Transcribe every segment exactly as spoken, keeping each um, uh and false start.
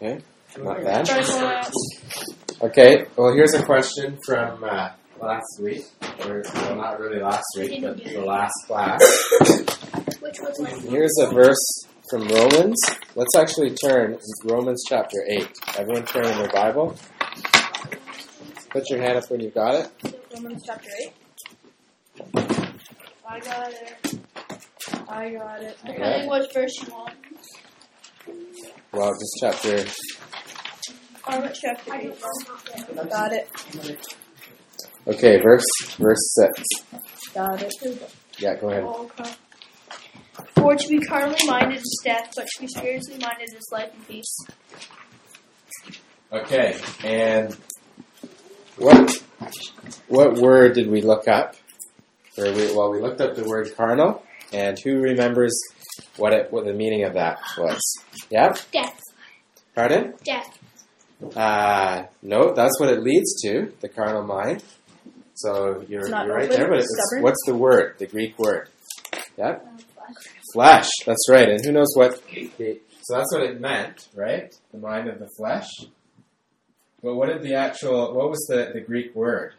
Okay, not bad. Okay, well, here's a question from uh, last week. Or, well, not really last week, but the last class. Which was like Here's a verse from Romans. Let's actually turn Romans chapter eight. Everyone turn in their Bible. Put your hand up when you got it. Romans chapter eight. I got it. I got it. Depending which verse you want. Well, just chapter. Or which chapter eight. I got it. Okay, verse verse six. Got it. Yeah, go ahead. Okay. For to be carnally minded is death, but to be spiritually minded is life and peace. Okay, and what what word did we look up? Or we, well, we looked up the word carnal, and who remembers what it what the meaning of that was? Yeah. Death. Pardon? Death. Uh, no, that's what it leads to, the carnal mind. So you're, It's not you're right open, there, but it's, stubborn. what's the word, the Greek word? Yeah? Flesh, that's right. And who knows what, the, so that's what it meant, right? The mind of the flesh. But what did the actual, what was the, the Greek word?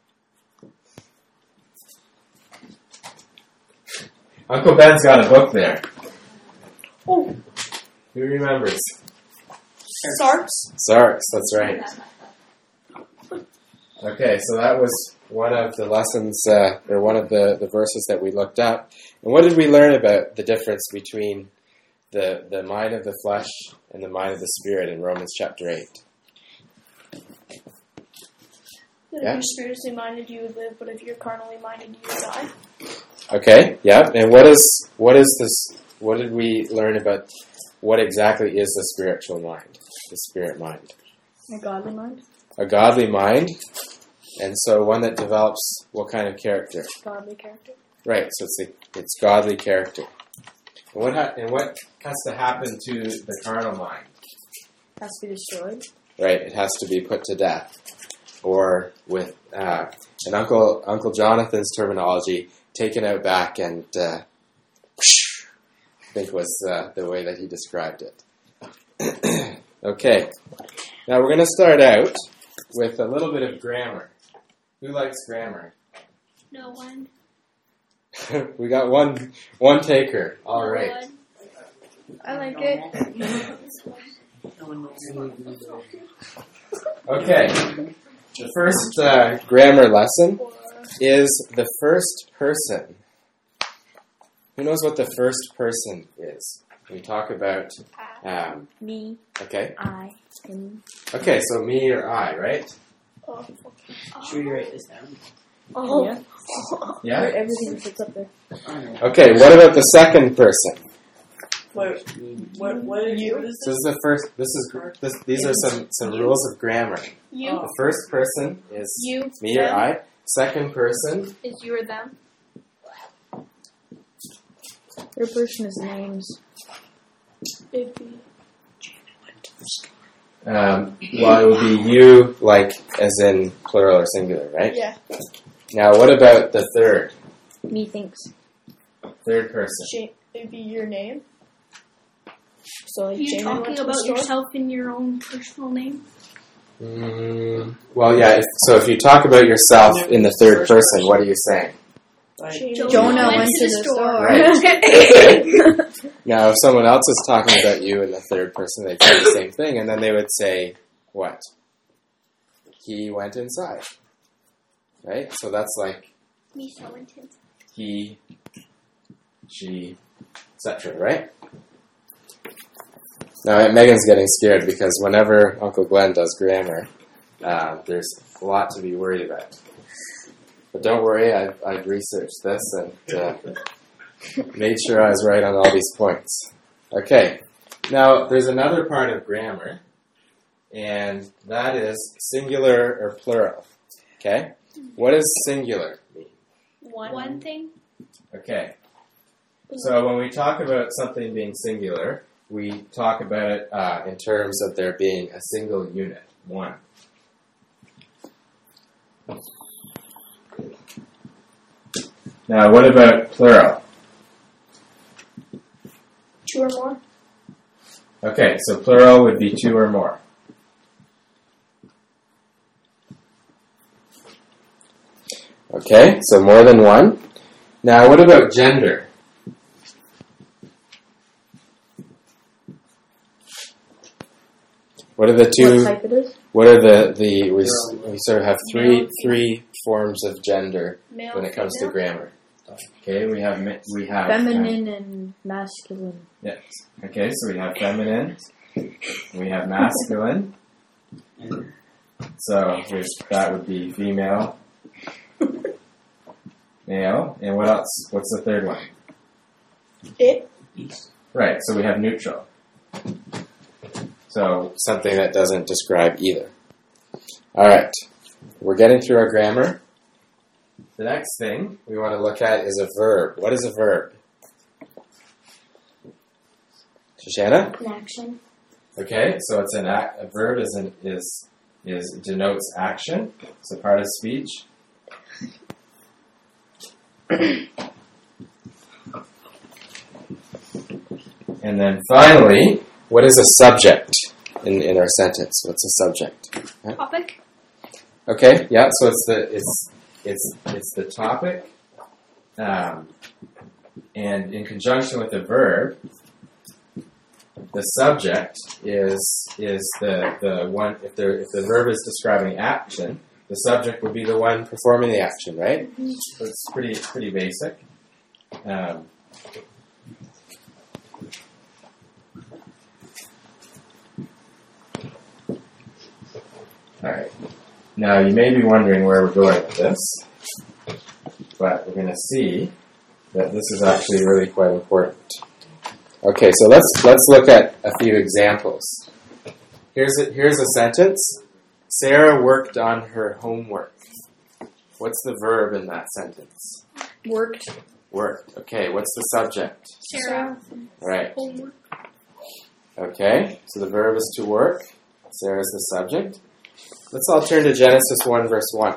Uncle Ben's got a book there. Oh, Who remembers? Sarx. Sarx, that's right. Okay, so that was one of the lessons, uh, or one of the, the verses that we looked up. And what did we learn about the difference between the the mind of the flesh and the mind of the spirit in Romans chapter eight? If Yeah. you're spiritually minded, you would live, but if you're carnally minded, you would die. Okay, yeah. And what is what is this? What did we learn about? What exactly is the spiritual mind? The spirit mind. A godly mind. A godly mind, and so one that develops what kind of character? Godly character. Right. So it's a, it's godly character. And what ha- and what has to happen to the carnal mind? Has to be destroyed. Right. It has to be put to death, or with uh, in Uncle Uncle Jonathan's terminology, taken out back and uh, I think was uh, the way that he described it. Okay. Now we're going to start out with a little bit of grammar. Who likes grammar? No one. We got one one taker. All No right. one. I like it. Okay. The first uh, grammar lesson is the first person. Who knows what the first person is? We talk about. Um, Me, okay. I, him. Okay. So me or I, right? Oh. Should we write this down? Oh. Yeah. Yeah. Everything sits up there. Okay. What about the second person? What? What? What are you? So this is the first. This is this, these are some some rules of grammar. You The first person is You, me or them. I. Second person. is you or them. Third person is names. It'd be Um, well, it would be you, like as in plural or singular, right? yeah. Now, what about the third? Me thinks. Third person. Sh- It'd be your name. So like Are you Jamie talking went to the about store. yourself in your own personal name? Mm, well, yeah. If, so, if you talk about yourself in the third person, what are you saying? Like, Jonah went to the store. Right. Okay. Now, if someone else is talking about you in the third person, they'd say the same thing, and then they would say, what? He went inside. Right? So that's like Me, so intense. he, she, et cetera, right? Now, Megan's getting scared because whenever Uncle Glenn does grammar, uh, there's a lot to be worried about. But don't worry, I've, I've researched this and uh, made sure I was right on all these points. Okay, now there's another part of grammar, and that is singular or plural. Okay? What does singular mean? One. One thing. Okay. So when we talk about something being singular, we talk about it uh, in terms of there being a single unit, one. Now, what about plural? Two or more. Okay, so plural would be two or more. Okay, so more than one. Now, what about gender? What are the two? What type it is? What are the the we, we sort of have three three forms of gender Male, when it comes to female. grammar. Okay, we have mi- we have Feminine and masculine. Yes. Okay, so we have feminine, we have masculine. So here's, that would be female, male, and what else? What's the third one? It. Right. So we have neutral. So something that doesn't describe either. All right, we're getting through our grammar. The next thing we want to look at is a verb. What is a verb? Shoshana? An action. Okay, so it's an act. A verb is an is is denotes action. It's a part of speech. And then finally, what is a subject in, in our sentence? What's a subject? Yeah. Topic. Okay, yeah. So it's the it's it's it's the topic, um, and in conjunction with the verb, the subject is is the the one. If the if the verb is describing action, the subject would be the one performing the action, right? Mm-hmm. So it's pretty pretty basic. Um, all right. Now you may be wondering where we're going with this, but we're going to see that this is actually really quite important. Okay, so let's let's look at a few examples. Here's a, here's a sentence. Sarah worked on her homework. What's the verb in that sentence? Worked. Worked. Okay, what's the subject? Sarah. Right. Homework. Okay, so the verb is to work. Sarah's the subject. Let's all turn to Genesis one, verse one.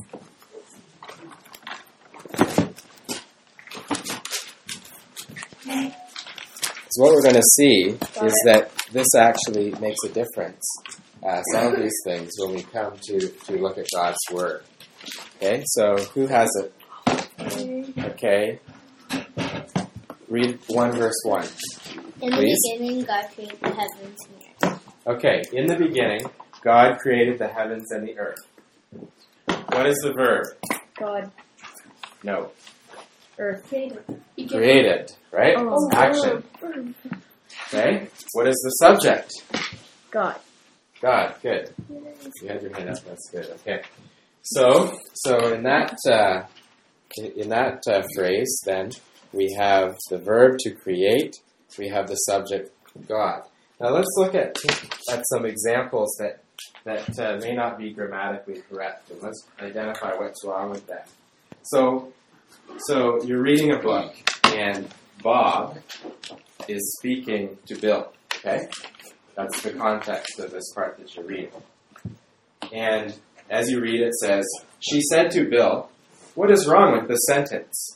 So what we're going to see is that this actually makes a difference. Uh, some of these things when we come to, to look at God's Word. Okay, so who has it? Okay. Read one verse one. In the Please. beginning, God created the heavens and the earth. Okay, in the beginning, God created the heavens and the earth. What is the verb? God. No. Earth. Created, right? Oh. Action. Okay, what is the subject? God. God, good. You had your hand up, that's good, okay. So, so in that, uh, in, in that uh, phrase, then, we have the verb to create, we have the subject, God. Now let's look at at some examples that that uh, may not be grammatically correct, and let's identify what's wrong with them. So, so you're reading a book, and Bob is speaking to Bill. Okay, that's the context of this part that you're reading. And as you read, it says, "She said to Bill, 'What is wrong with this sentence?'"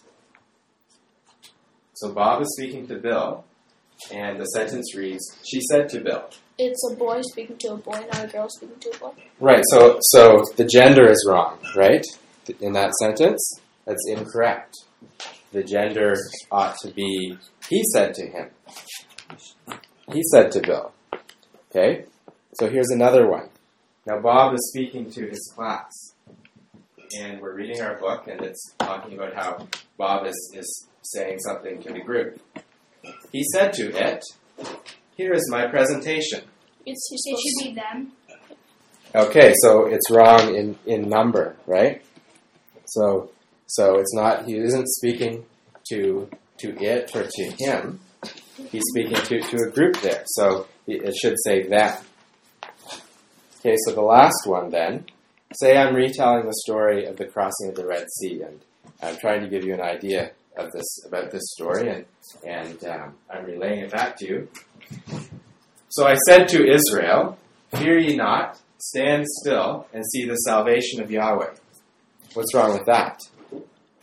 So Bob is speaking to Bill. And the sentence reads, "She said to Bill." It's a boy speaking to a boy, not a girl speaking to a boy. Right, so so the gender is wrong, right? In that sentence, that's incorrect. The gender ought to be, he said to him. He said to Bill. Okay? So here's another one. Now Bob is speaking to his class. And we're reading our book, and it's talking about how Bob is, is saying something to the group. He said to it, "Here is my presentation." It's, it should be them. Okay, so it's wrong in, in number, right? So so it's not, he isn't speaking to to it or to him. He's speaking to, to a group there. So it should say them. Okay, so the last one then. Say I'm retelling the story of the crossing of the Red Sea, and I'm trying to give you an idea of this about this story, and and um, I'm relaying it back to you. So I said to Israel, "Fear ye not, stand still and see the salvation of Yahweh." What's wrong with that?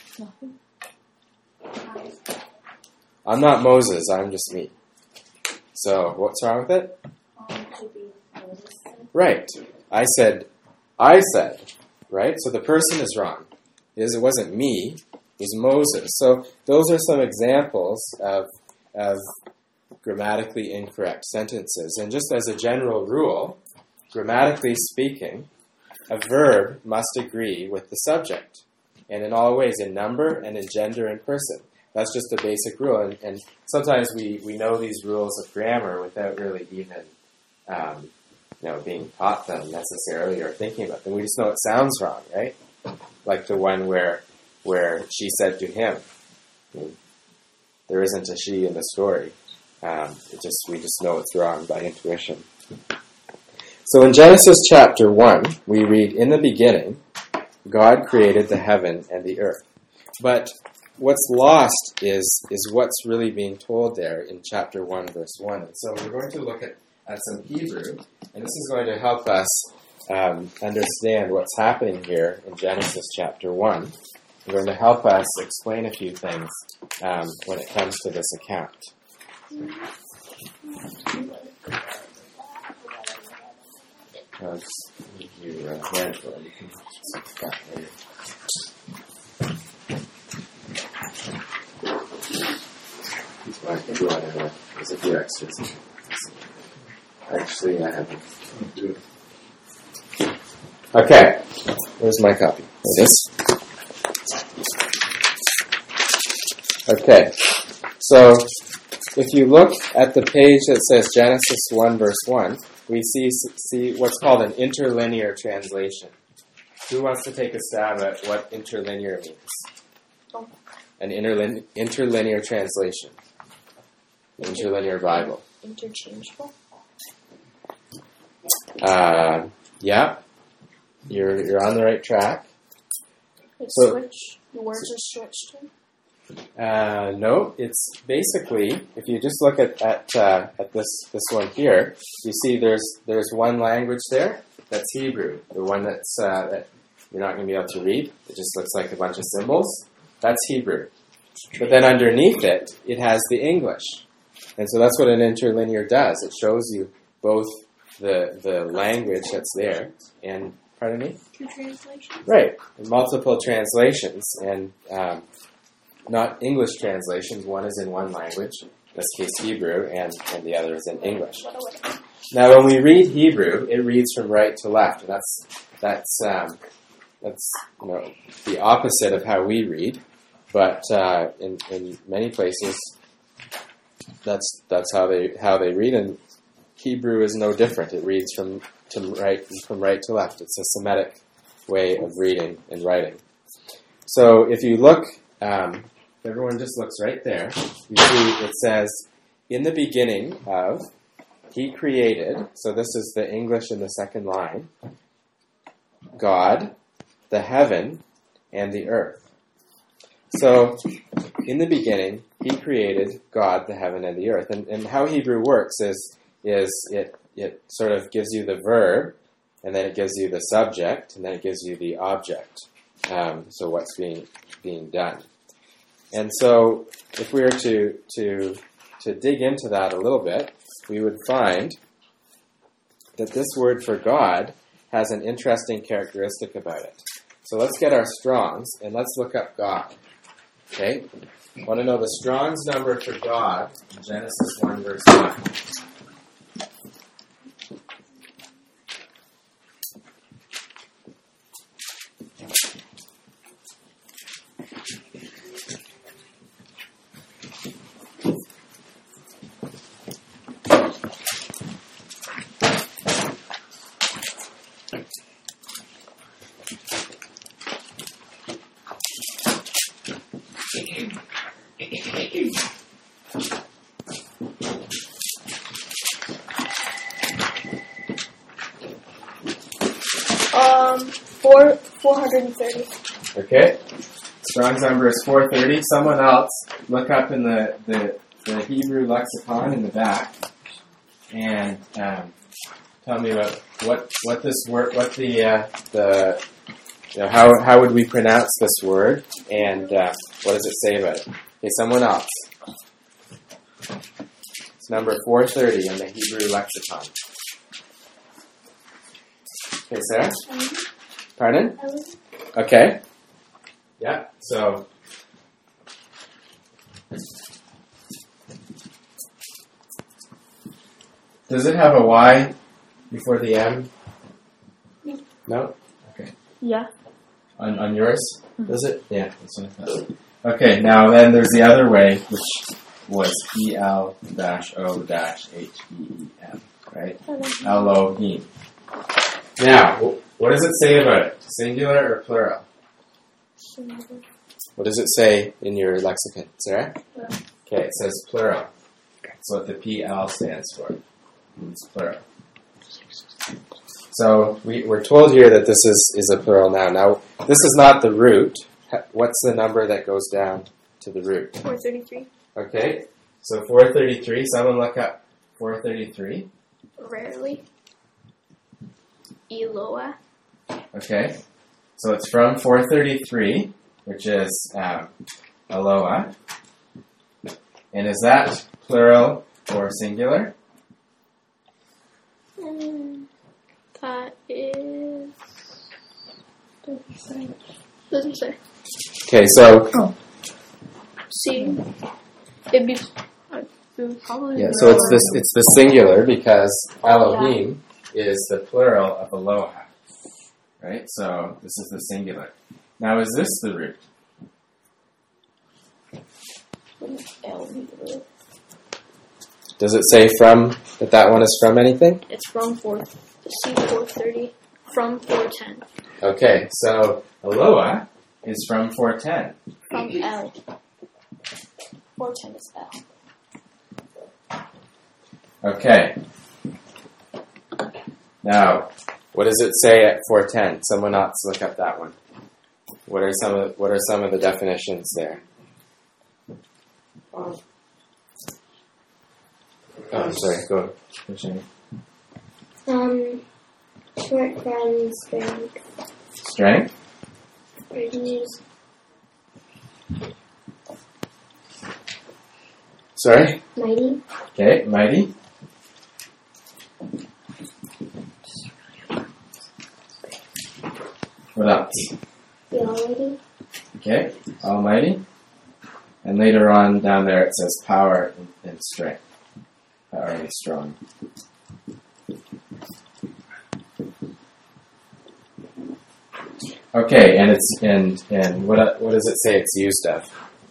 I'm not Moses, I'm just me. So what's wrong with it? Right. I said, I said, right? So the person is wrong. It, is, it wasn't me, it was Moses. So those are some examples of, of grammatically incorrect sentences. And just as a general rule, grammatically speaking, a verb must agree with the subject. And in all ways, in number and in gender and person. That's just a basic rule. And, and sometimes we, we know these rules of grammar without really even um, you know, being taught them necessarily or thinking about them. We just know it sounds wrong, right? Like the one where where she said to him. I mean, there isn't a she in the story. Um, it just we just know it's wrong by intuition. So in Genesis chapter one, we read, "In the beginning, God created the heaven and the earth." But what's lost is is what's really being told there in chapter one, verse one. And so we're going to look at, at some Hebrew, and this is going to help us um, understand what's happening here in Genesis chapter one. We're going to help us explain a few things um, when it comes to this account. I'll just give you a handful. You can check that later. Well, I can do it anyway. There's a few extras. Actually, I haven't. Okay. Where's my copy? There it is. Okay. So, if you look at the page that says Genesis one, verse one, we see see what's called an interlinear translation. Who wants to take a stab at what interlinear means? Oh. An interlin- interlinear translation. Interlinear Bible. Interchangeable? Uh, yeah. You're you're on the right track. Like So- switch? The words are switched in? Uh, no, it's basically, if you just look at at, uh, at this this one here, you see there's there's one language there that's Hebrew, the one that's uh, that you're not going to be able to read. It just looks like a bunch of symbols. That's Hebrew. But then underneath it, it has the English, and so that's what an interlinear does. It shows you both the the language that's there and pardon me. Two translations? Right, multiple translations and. Um, Not English translations. One is in one language, in this case Hebrew, and, and the other is in English. Now, when we read Hebrew, it reads from right to left, and that's that's um, that's you know the opposite of how we read. But uh, in in many places, that's that's how they how they read, and Hebrew is no different. It reads from to right from right to left. It's a Semitic way of reading and writing. So if you look. Um, Everyone just looks right there. You see it says, in the beginning of, he created, so this is the English in the second line, God, the heaven, and the earth. So, in the beginning, he created God, the heaven, and the earth. And, and how Hebrew works is, is it, it sort of gives you the verb, and then it gives you the subject, and then it gives you the object. Um, so what's being being done. And so, if we were to, to to dig into that a little bit, we would find that this word for God has an interesting characteristic about it. So let's get our Strong's and let's look up God. Okay? I want to know the Strong's number for God in Genesis one, verse one. Um, four, four hundred thirty. Okay? Strong's number is four thirty. Someone else look up in the, the, the Hebrew lexicon in the back and um, tell me about what what this word, what the uh, the you know, how how would we pronounce this word, and uh, what does it say about it? Okay, someone else. number four thirty in the Hebrew lexicon. Okay, Sarah? Pardon? Okay. Yeah, so. Does it have a Y before the M? No? Okay. Yeah. On on yours? Does it? Yeah, that's what I thought. Okay, now then there's the other way, which was E L O H E E M, right? Elohim. Now, wh- what does it say about it? Singular or plural? What does it say in your lexicon, Sarah? Okay, it says plural. That's what the P L stands for. It's plural. So we, we're told here that this is, is a plural noun. Now, this is not the root. Ha- What's the number that goes down to the root? four thirty-three. Okay, so four thirty-three. Someone look up four thirty-three. Rarely. Eloah. Okay, so it's from four thirty-three, which is um, Eloah. And is that plural or singular? Um, that is. Doesn't say. Doesn't say. Okay, so See, it'd be. It would probably. yeah, be so it's plural. this it's the singular because Elohim is the plural of Aloha, right? So this is the singular. Now, is this the root? L be the root. Does it say from that that one is from anything? It's from four. C four thirty from four ten. Okay, so Aloha is from four ten. From L. four ten is L. Okay. Now, what does it say at four ten? Someone else look up that one. What are some of what are some of the definitions there? Oh, sorry. Go. Continue. Um, short from strength. Strength. Reduce. Sorry. Mighty. Okay. Mighty. What else? The Almighty. Okay. Almighty. And later on down there it says power and, and strength. Power and strong. Okay, and it's and and what what does it say it's used of?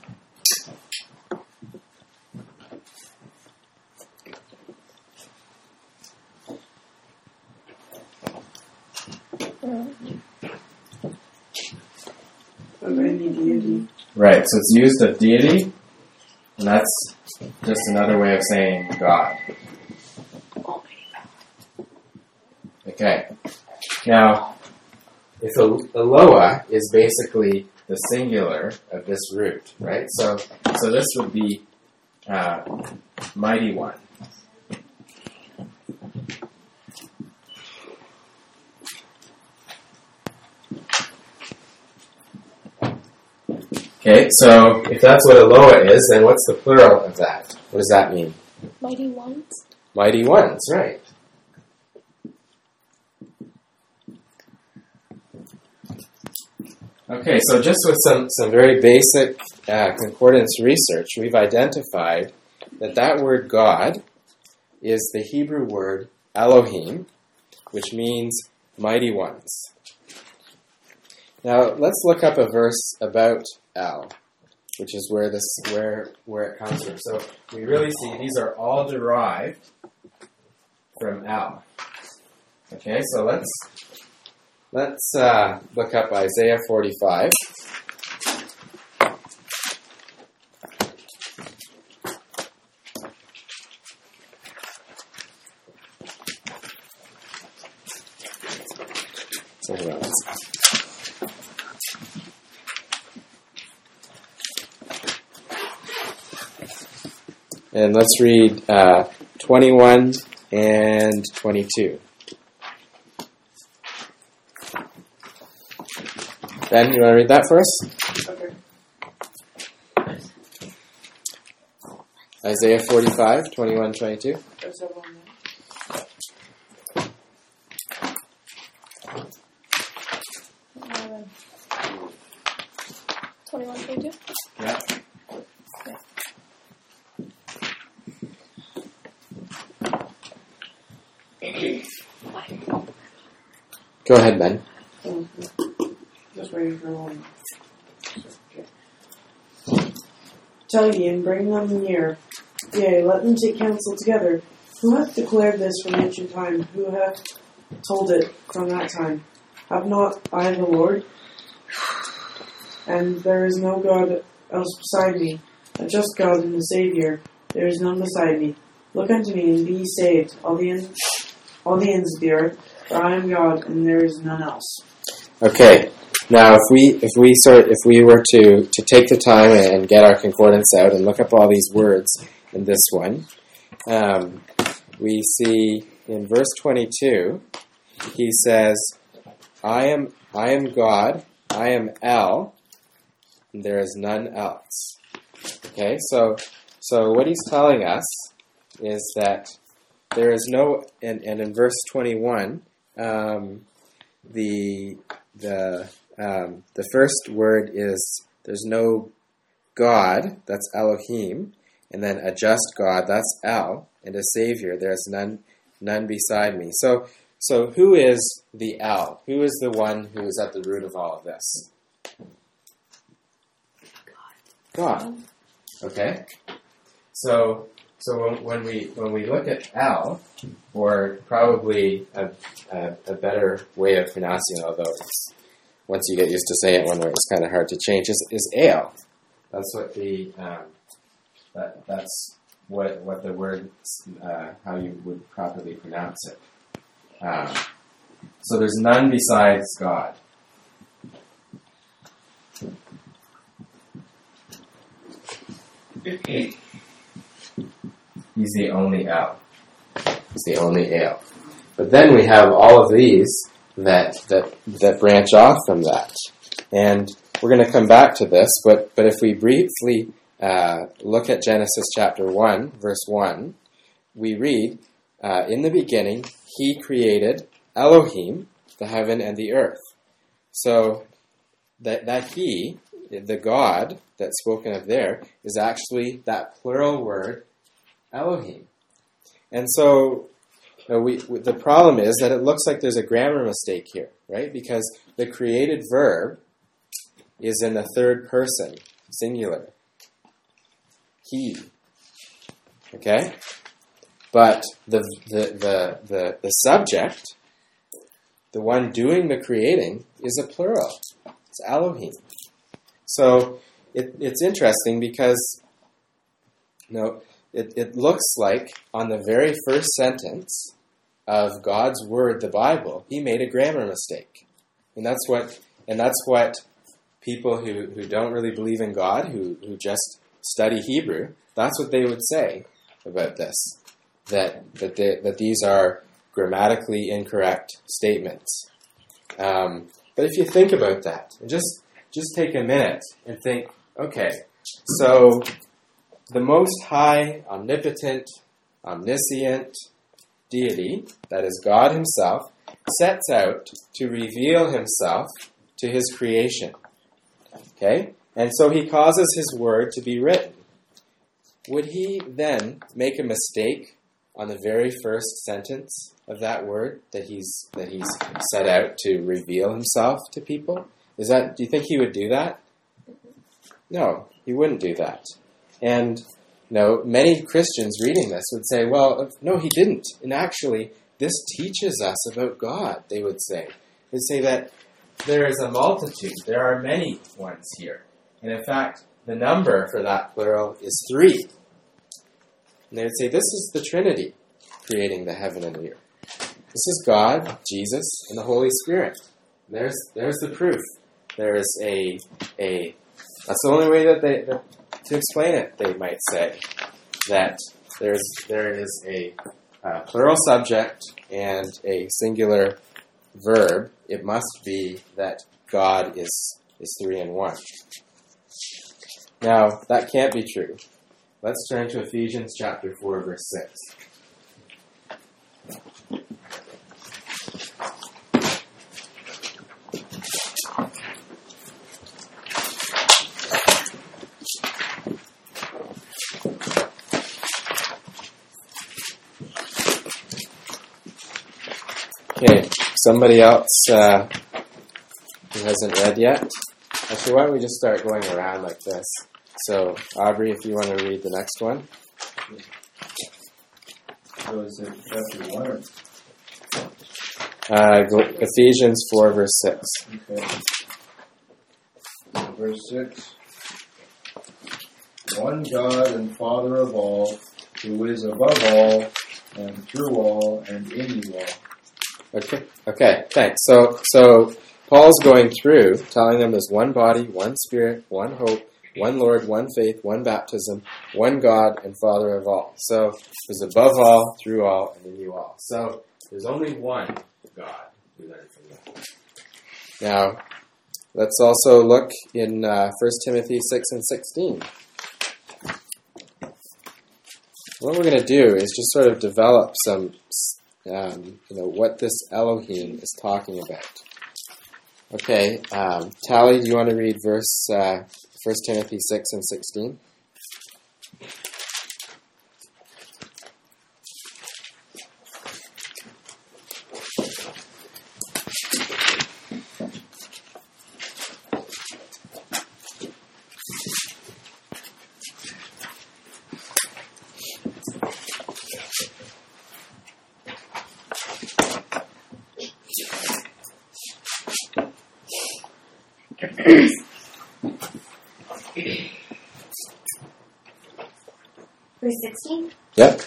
Of any deity. Right, so it's used of deity, and that's just another way of saying God. Okay. Now, if Eloah is basically the singular of this root, right? So, so this would be uh, mighty one. Okay, so if that's what Eloah is, then what's the plural of that? What does that mean? Mighty ones. Mighty ones, right. Okay, so just with some, some very basic uh, concordance research, we've identified that that word God is the Hebrew word Elohim, which means mighty ones. Now, let's look up a verse about El, which is where this where where it comes from. So we really see these are all derived from El. Okay, so let's let's uh, look up Isaiah forty-five. So let's And let's read uh, twenty-one and twenty-two. Ben, you want to read that for us? Okay. Isaiah forty-five, twenty-one, twenty-two. There's that one there. eleven. twenty-one, twenty-two. Yeah. Go ahead, Ben. Just waiting for one. Okay. Tell ye and bring them near. Yea, let them take counsel together. Who hath declared this from ancient time? Who hath told it from that time? Have not I the Lord? And there is no God else beside me, a just God and a Saviour. There is none beside me. Look unto me and be ye saved, all the ends, all the ends of the earth. For I am God, and there is none else. Okay. Now, if we if we sort if we were to, to take the time and get our concordance out and look up all these words in this one, um, we see in verse twenty-two, he says, "I am I am God, I am El, and there is none else." Okay, so so what he's telling us is that there is no, and, and in verse twenty-one, um, the the um, the first word is there's no God, that's Elohim, and then a just God, that's El, and a Savior, there's none none beside me. So so who is the El? Who is the one who is at the root of all of this? God. Okay. So so when, when we when we look at El, or probably a, a, a better way of pronouncing it, although it's, once you get used to saying it one way, it's kind of hard to change, is, is El. That's what the um, that that's what what the word uh, how you would properly pronounce it. Um, so there's none besides God. He's the only El. He's the only El. But then we have all of these that that that branch off from that, and we're going to come back to this. But but if we briefly uh, look at Genesis chapter one, verse one, we read, uh, "In the beginning, He created Elohim, the heaven and the earth." So that that He, the God that's spoken of there, is actually that plural word, Elohim. And so uh, we, we the problem is that it looks like there's a grammar mistake here, right? Because the created verb is in the third person, singular. He. Okay? But the the the the, the subject, the one doing the creating, is a plural. It's Elohim. So it, it's interesting because you know, it, it looks like on the very first sentence of God's word, the Bible, he made a grammar mistake. And that's what and that's what people who, who don't really believe in God, who, who just study Hebrew, that's what they would say about this. That that they, that these are grammatically incorrect statements. Um, but if you think about that, and just just take a minute and think, okay, so the Most High, omnipotent, omniscient deity, that is God himself, sets out to reveal himself to his creation. Okay? And so he causes his word to be written. Would he then make a mistake on the very first sentence of that word that he's that he's set out to reveal himself to people? Is that do you think he would do that? No, he wouldn't do that. And you know, many Christians reading this would say, well, no, he didn't. And actually, this teaches us about God, they would say. They'd say that there is a multitude. There are many ones here. And in fact, the number for that plural is three. And they would say, this is the Trinity creating the heaven and the earth. This is God, Jesus, and the Holy Spirit. There's there's the proof. There is a a that's the only way that they that, to explain it, they might say, that there's there is a uh, plural subject and a singular verb. It must be that God is is three in one. Now, that can't be true. let's turn to Ephesians chapter four, verse six. Okay, somebody else uh, who hasn't read yet? Actually, why don't we just start going around like this? So, Aubrey, if you want to read the next one. So is it chapter one or? Uh, go, Ephesians four, verse six. Okay. So verse six. One God and Father of all, who is above all, and through all, and in you all. Okay. Okay. Thanks. So, so Paul's going through telling them there's one body, one spirit, one hope, one Lord, one faith, one baptism, one God and Father of all. So there's above all, through all, and in you all. So there's only one God. We learn from that. Now, let's also look in uh, First Timothy six and sixteen. What we're going to do is just sort of develop some. Um, you know, what this Elohim is talking about. Okay, um, Tally, do you want to read verse uh, First Timothy six and sixteen? Verse sixteen. Yep.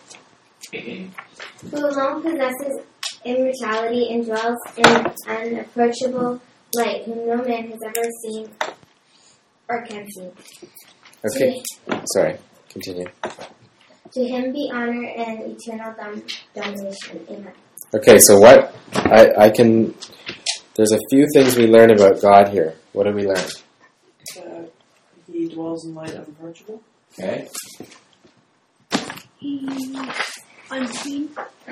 Who alone possesses immortality and dwells in unapproachable light, whom no man has ever seen or can see. Okay. Sorry. Continue. To him be honor and eternal dom- domination. Amen. Okay, so what I, I can. There's a few things we learn about God here. What do we learn? Uh, he dwells in light unapproachable. Okay. He's unseen.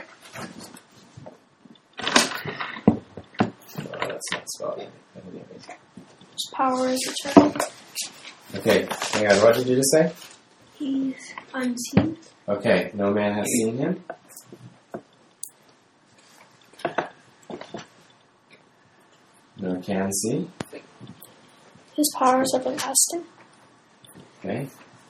Oh, that's not spelled. His power is eternal. Okay, hang on. What did you just say? He's unseen. Okay, no man has seen him. No can see. His powers are everlasting. Okay.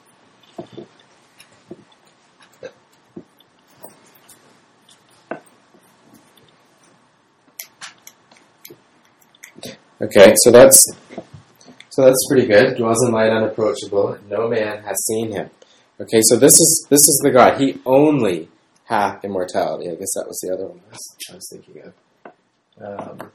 Okay, so that's so that's pretty good. Dwells in light unapproachable. No man has seen him. Okay, so this is this is the God. He only hath immortality. I guess that was the other one I was, I was thinking of. Um,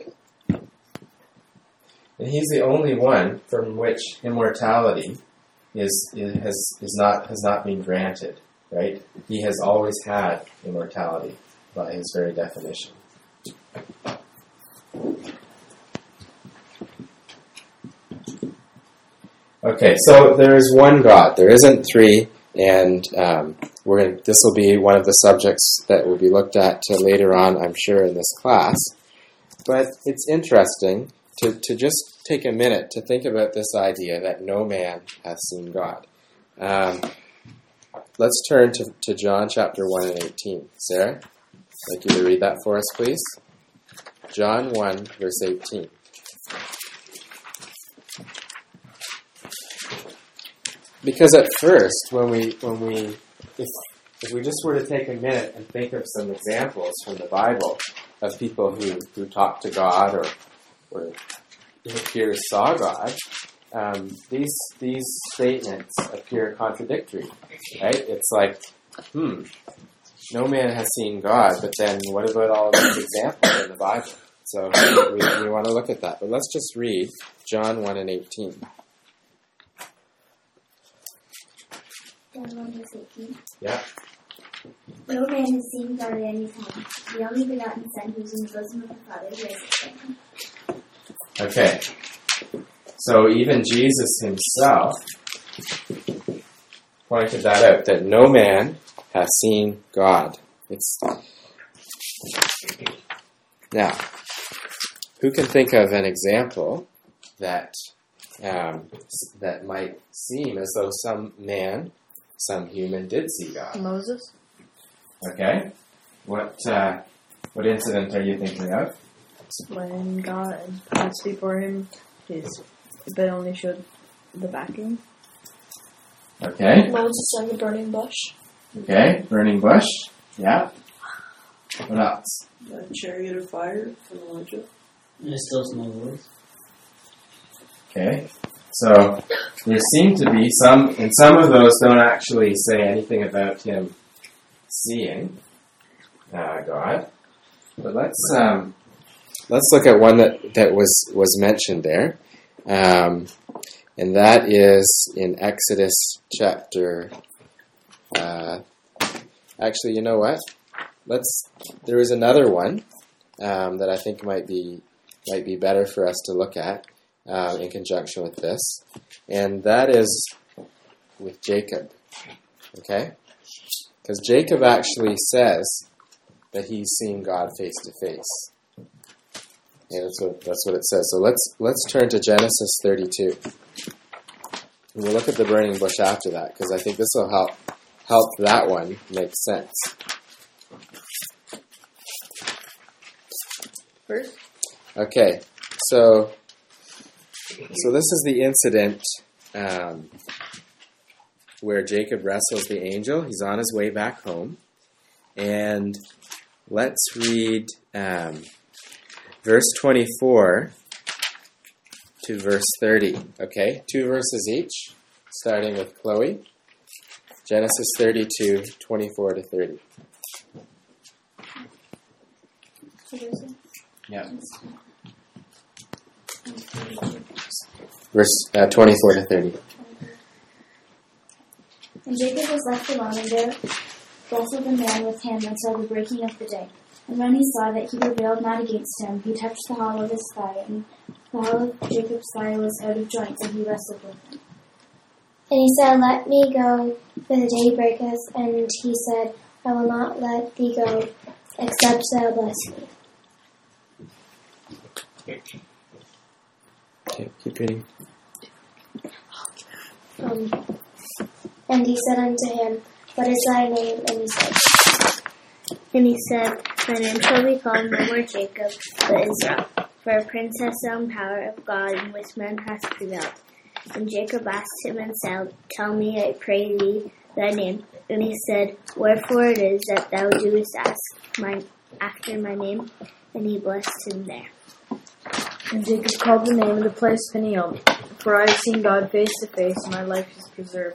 and he's the only one from which immortality is, is has is not has not been granted. Right? He has always had immortality by his very definition. Okay, so there is one God. There isn't three, and um, we're gonna, this will be one of the subjects that will be looked at uh, later on, I'm sure, in this class. But it's interesting to, to just take a minute to think about this idea that no man hath seen God. Um, let's turn to, to John chapter one and eighteen. Sarah, I'd like you to read that for us, please. John one, verse eighteen. Because at first, when we, when we, if, if we just were to take a minute and think of some examples from the Bible of people who, who talked to God or, or it appears saw God, um, these these statements appear contradictory, right? It's like, hmm, no man has seen God, but then what about all of these examples in the Bible? So we, we want to look at that. But let's just read John one and eighteen. John one verse eighteen. Yeah. No man has seen God at any time. The only begotten Son, who is in the bosom of the Father, who is his Son. Okay. So even Jesus himself pointed that out, that no man has seen God. It's now, who can think of an example that um, that might seem as though some man, some human did see God? Moses. Okay. What uh, what incident are you thinking of? When God passed before him, his but only showed the backing. Okay. Moses and the burning bush. Okay. Burning bush. Yeah. What else? The chariot of fire from Elijah. There's still small voice. Okay. So there seem to be some, and some of those don't actually say anything about him seeing uh, God. But let's um, let's look at one that, that was was mentioned there, um, and that is in Exodus chapter. Uh, actually, you know what? Let's. There is another one um, that I think might be might be better for us to look at uh, in conjunction with this, and that is with Jacob. Okay, because Jacob actually says that he's seen God face to face. Yeah, that's what that's what it says. So let's let's turn to Genesis thirty-two, and we'll look at the burning bush after that, because I think this will help help that one make sense. First? Okay, so so this is the incident um, where Jacob wrestles the angel. He's on his way back home, and let's read um, verse twenty-four to verse thirty. Okay, two verses each, starting with Chloe. Genesis thirty-two, twenty-four to thirty. Yeah. Verse uh, twenty-four to thirty. And Jacob was left alone, and there wrestled the man with him until the breaking of the day. And when he saw that he prevailed not against him, he touched the hollow of his thigh, and the hollow of Jacob's thigh was out of joint, and he wrestled with him. And he said, Let me go, for the day breaketh. And he said, I will not let thee go, except thou bless me. Okay, keep reading. Um, and he said unto him, What is thy name? And he said, And he said, My name shall be called no more Jacob, but Israel. For a prince has some power of God, in which men hast prevailed. And Jacob asked him and said, Tell me, I pray thee, thy name. And he said, Wherefore it is that thou doest ask my, after my name? And he blessed him there. And Jacob called the name of the place Peniel, for I have seen God face to face, and my life is preserved.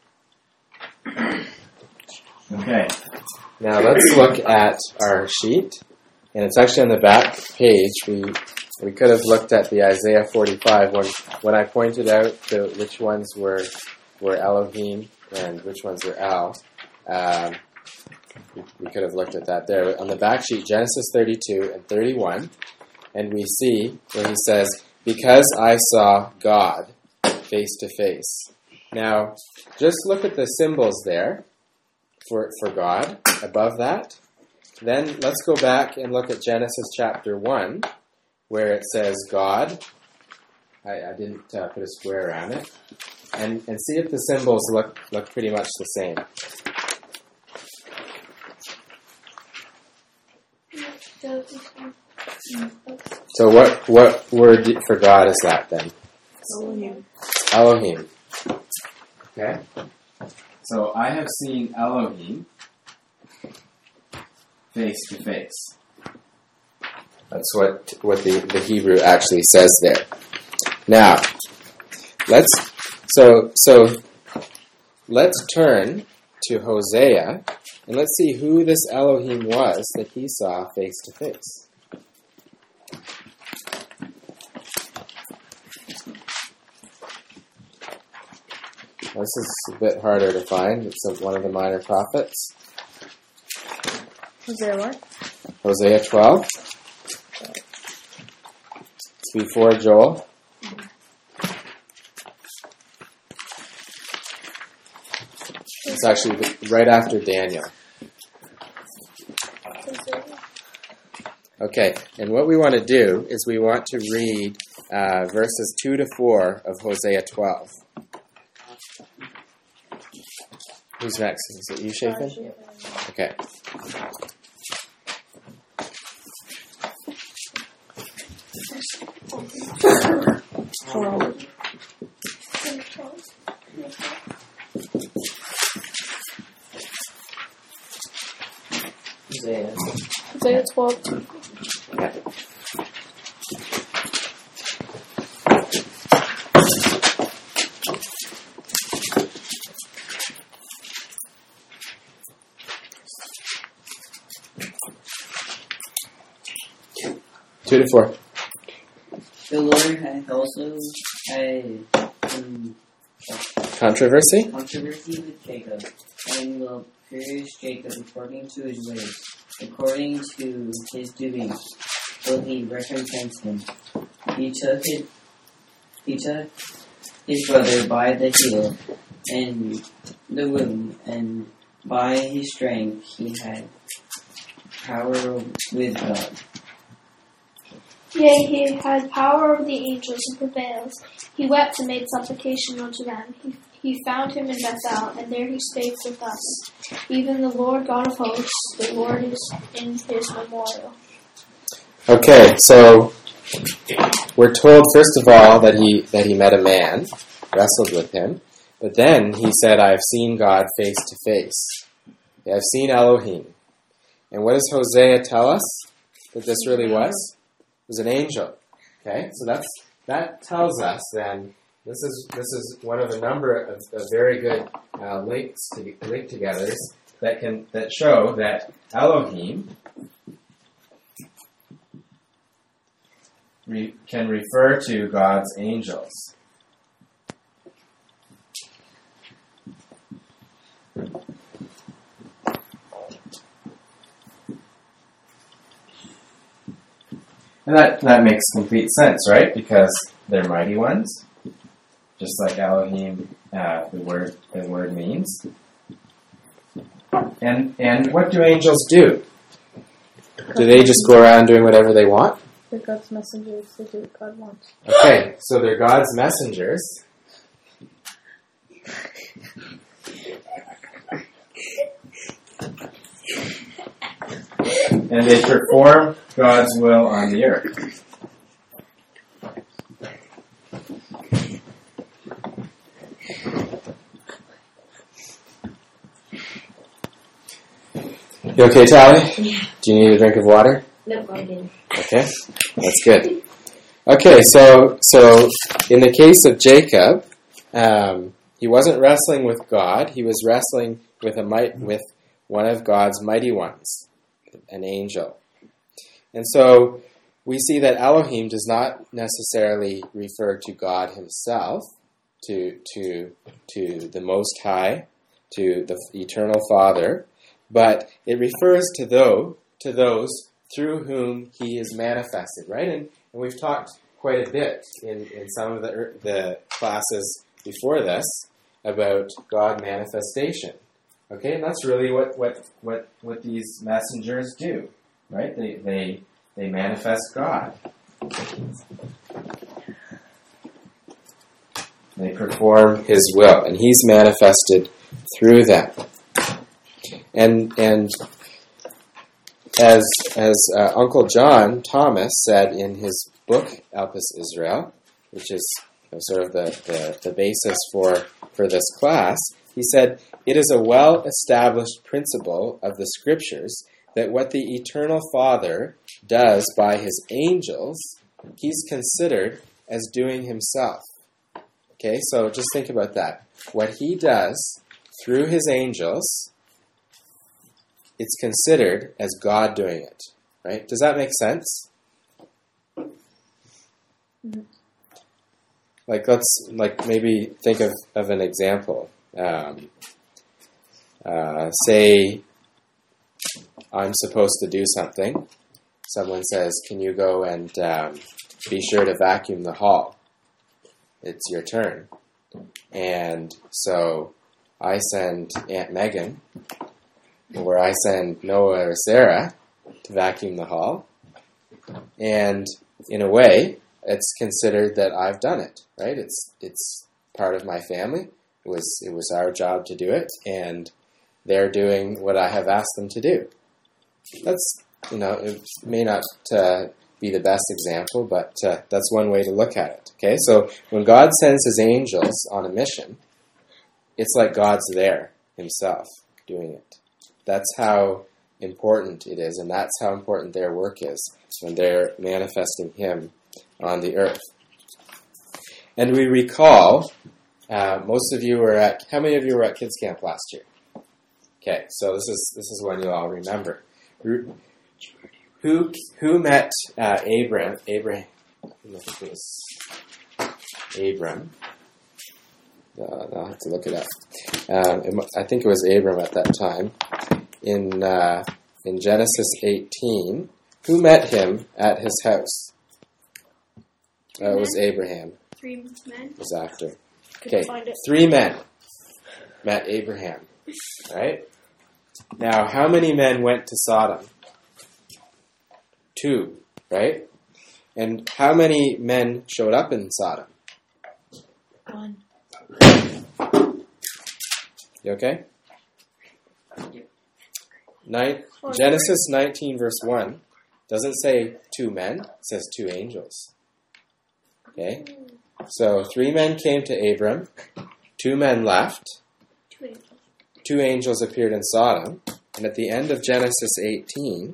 Okay. Now let's look at our sheet, and it's actually on the back page. We we could have looked at the Isaiah forty-five when when I pointed out the, which ones were were Elohim and which ones were El. Um, we, we could have looked at that there. But on the back sheet, Genesis thirty-two and thirty-one, and we see where he says, "Because I saw God face to face." Now, just look at the symbols there for for God above that. Then let's go back and look at Genesis chapter one, where it says God. I, I didn't uh, put a square around it. And and see if the symbols look, look pretty much the same. So what what word for God is that then? Elohim. Elohim. Okay. So I have seen Elohim face to face. That's what what the, the Hebrew actually says there. Now, let's so so let's turn to Hosea and let's see who this Elohim was that he saw face to face. This is a bit harder to find. It's one of the minor prophets. Hosea what? Hosea twelve. It's before Joel. It's actually right after Daniel. Okay, and what we want to do is we want to read uh, verses two to four of Hosea twelve. Who's next? Is it you, Shapin? Okay. Isaiah. Isaiah twelve. Okay. Two to four. The Lord hath also had some Controversy? controversy with Jacob, and will purge Jacob according to his ways, according to his doings, will he recompense him. He took it, he took his brother by the heel and the womb, and by his strength he had power with God. Yea, he had power over the angels and prevails. He wept and made supplication unto them. He, he found him in Bethel, and there he spake with us. Even the Lord God of hosts, the Lord is in his memorial. Okay, so we're told first of all that he that he met a man, wrestled with him, but then he said, "I have seen God face to face. I've seen Elohim." And what does Hosea tell us that this really was? It was an angel. Okay, so that's that tells us then this is this is one of a number of, of very good uh, links to link togethers that can that show that Elohim re, can refer to God's angels. And that, that makes complete sense, right? Because they're mighty ones, just like Elohim, uh, the word the word means. And and what do angels do? Do they just go around doing whatever they want? They're God's messengers. They do what God wants. Okay, so they're God's messengers. And they perform God's will on the earth. You okay, Tally? Yeah. Do you need a drink of water? Nope, I didn't. Okay, that's good. Okay, so so in the case of Jacob, um, he wasn't wrestling with God. He was wrestling with a might with one of God's mighty ones, an angel. And so we see that Elohim does not necessarily refer to God himself, to to to the Most High, to the Eternal Father, but it refers to those to those through whom he is manifested, right? And, and we've talked quite a bit in, in some of the the classes before this about God manifestation. Okay, and that's really what, what, what, what these messengers do, right? They they they manifest God. They perform His will, and He's manifested through them. And and as as uh, Uncle John Thomas said in his book Elpis Israel, which is you know, sort of the, the, the basis for for this class, he said, "It is a well-established principle of the Scriptures that what the Eternal Father does by His angels, He's considered as doing Himself." Okay, so just think about that. What He does through His angels, it's considered as God doing it. Right? Does that make sense? Mm-hmm. Like, let's like maybe think of, of an example. Um, uh, say I'm supposed to do something. Someone says, "Can you go and um, be sure to vacuum the hall? It's your turn." And so I send Aunt Megan, or I send Noah or Sarah to vacuum the hall. And in a way, it's considered that I've done it, right? It's it's part of my family. It was it was our job to do it, and they're doing what I have asked them to do. That's, you know, it may not uh, be the best example, but uh, that's one way to look at it. Okay, so when God sends His angels on a mission, it's like God's there Himself doing it. That's how important it is, and that's how important their work is when they're manifesting Him on the earth. And we recall, uh, most of you were at, how many of you were at Kids Camp last year? Okay, so this is this is one you'll all remember. Who who met uh, Abram? Abraham. I think it was Abram. Uh, I'll have to look it up. Um, it, I think it was Abram at that time. In uh, in Genesis eighteen, who met him at his house? Uh, it was Abraham. Three men. It was after. Couldn't Okay, find it. three men met Abraham. Right? Now, how many men went to Sodom? Two, right? And how many men showed up in Sodom? One. You okay? Nine, Genesis nineteen, verse one, doesn't say two men, it says two angels. Okay? So, three men came to Abram, two men left, Two angels. two angels appeared in Sodom, and at the end of Genesis eighteen,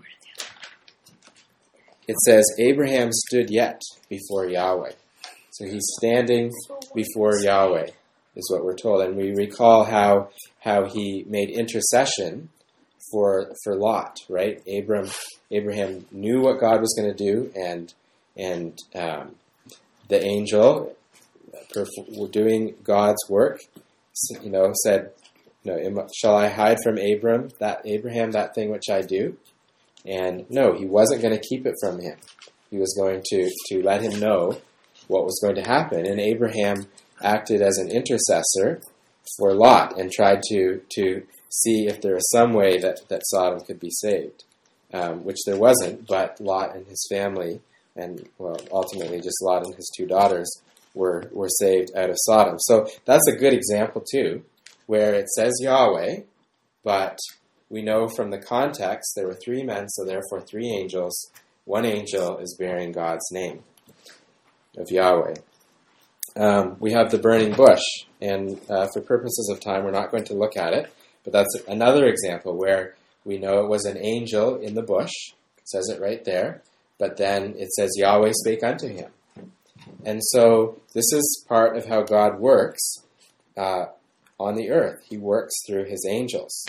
it says, Abraham stood yet before Yahweh. So he's standing before Yahweh, is what we're told. And we recall how how he made intercession for for Lot, right? Abram, Abraham knew what God was going to do, and and um, the angel, perf- doing God's work, you know, said, "No, shall I hide from Abram that Abraham that thing which I do?" And no, he wasn't going to keep it from him. He was going to, to let him know what was going to happen. And Abraham acted as an intercessor for Lot and tried to, to see if there was some way that, that Sodom could be saved, um, which there wasn't, but Lot and his family, and well, ultimately just Lot and his two daughters, were, were saved out of Sodom. So that's a good example too, where it says Yahweh, but we know from the context there were three men, so therefore three angels. One angel is bearing God's name of Yahweh. Um, we have the burning bush, and uh, for purposes of time, we're not going to look at it, but that's another example where we know it was an angel in the bush. It says it right there, but then it says Yahweh spake unto him. And so this is part of how God works uh, on the earth. He works through His angels.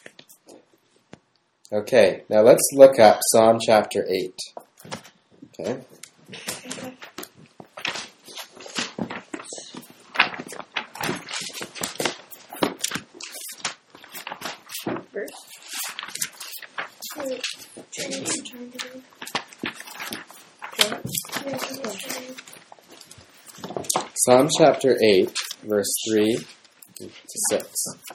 Okay, now let's look up Psalm chapter eight. Okay. Okay. Verse. Wait, I'm trying to do. Psalm chapter eight, verse three to six.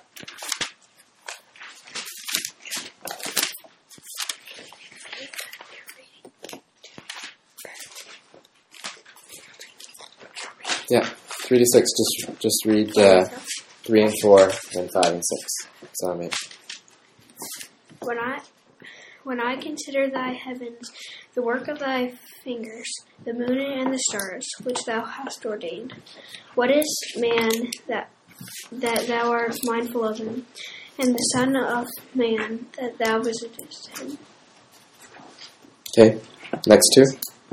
Yeah, three to six. Just just read uh, three and four, and five and six. Psalm eight. When I, when I consider thy heavens, the work of thy fingers, the moon and the stars, which thou hast ordained, what is man that that thou art mindful of him, and the son of man that thou visitest him? Okay, next two.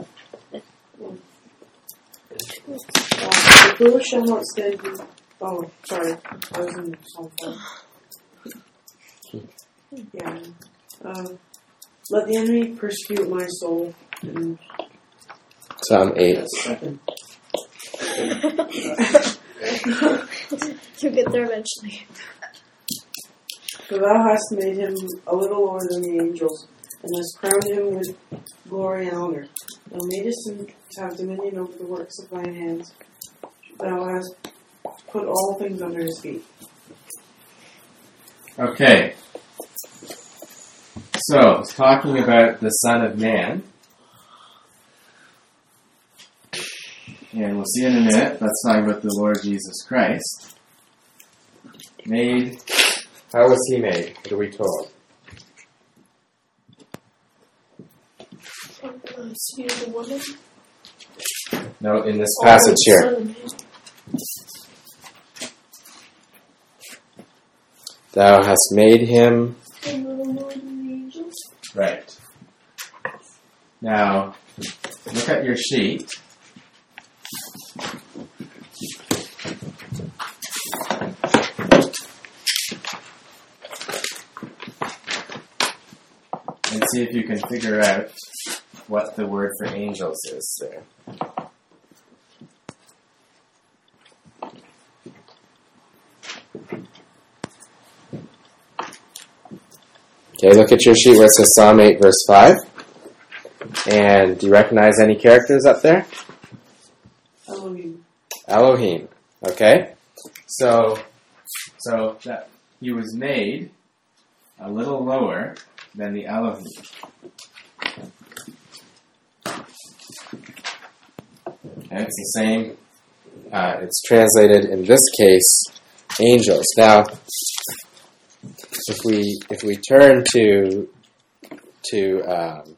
Uh, the foolish shall not stand. Oh, sorry. I was in Psalm four. Yeah. Um, let the enemy persecute my soul. And Psalm eight. second. You'll get there eventually. For thou hast made him a little lower than the angels, and hast crowned him with glory and honor. Thou madest him to have dominion over the works of thine hands. Thou hast put all things under his feet. Okay. So, it's talking about the Son of Man. And we'll see in a minute. That's talking about the Lord Jesus Christ. Made. How was he made? What are we told? Spear the woman. No, in this passage here. Thou hast made him. Right. Now, look at your sheet. And see if you can figure out what the word for angels is there. Okay, look at your sheet where it says Psalm eight, verse five. And do you recognize any characters up there? Elohim. Elohim. Okay? So, so that he was made a little lower than the Elohim. And it's the same, uh, it's translated in this case, angels. Now, if we if we turn to to um,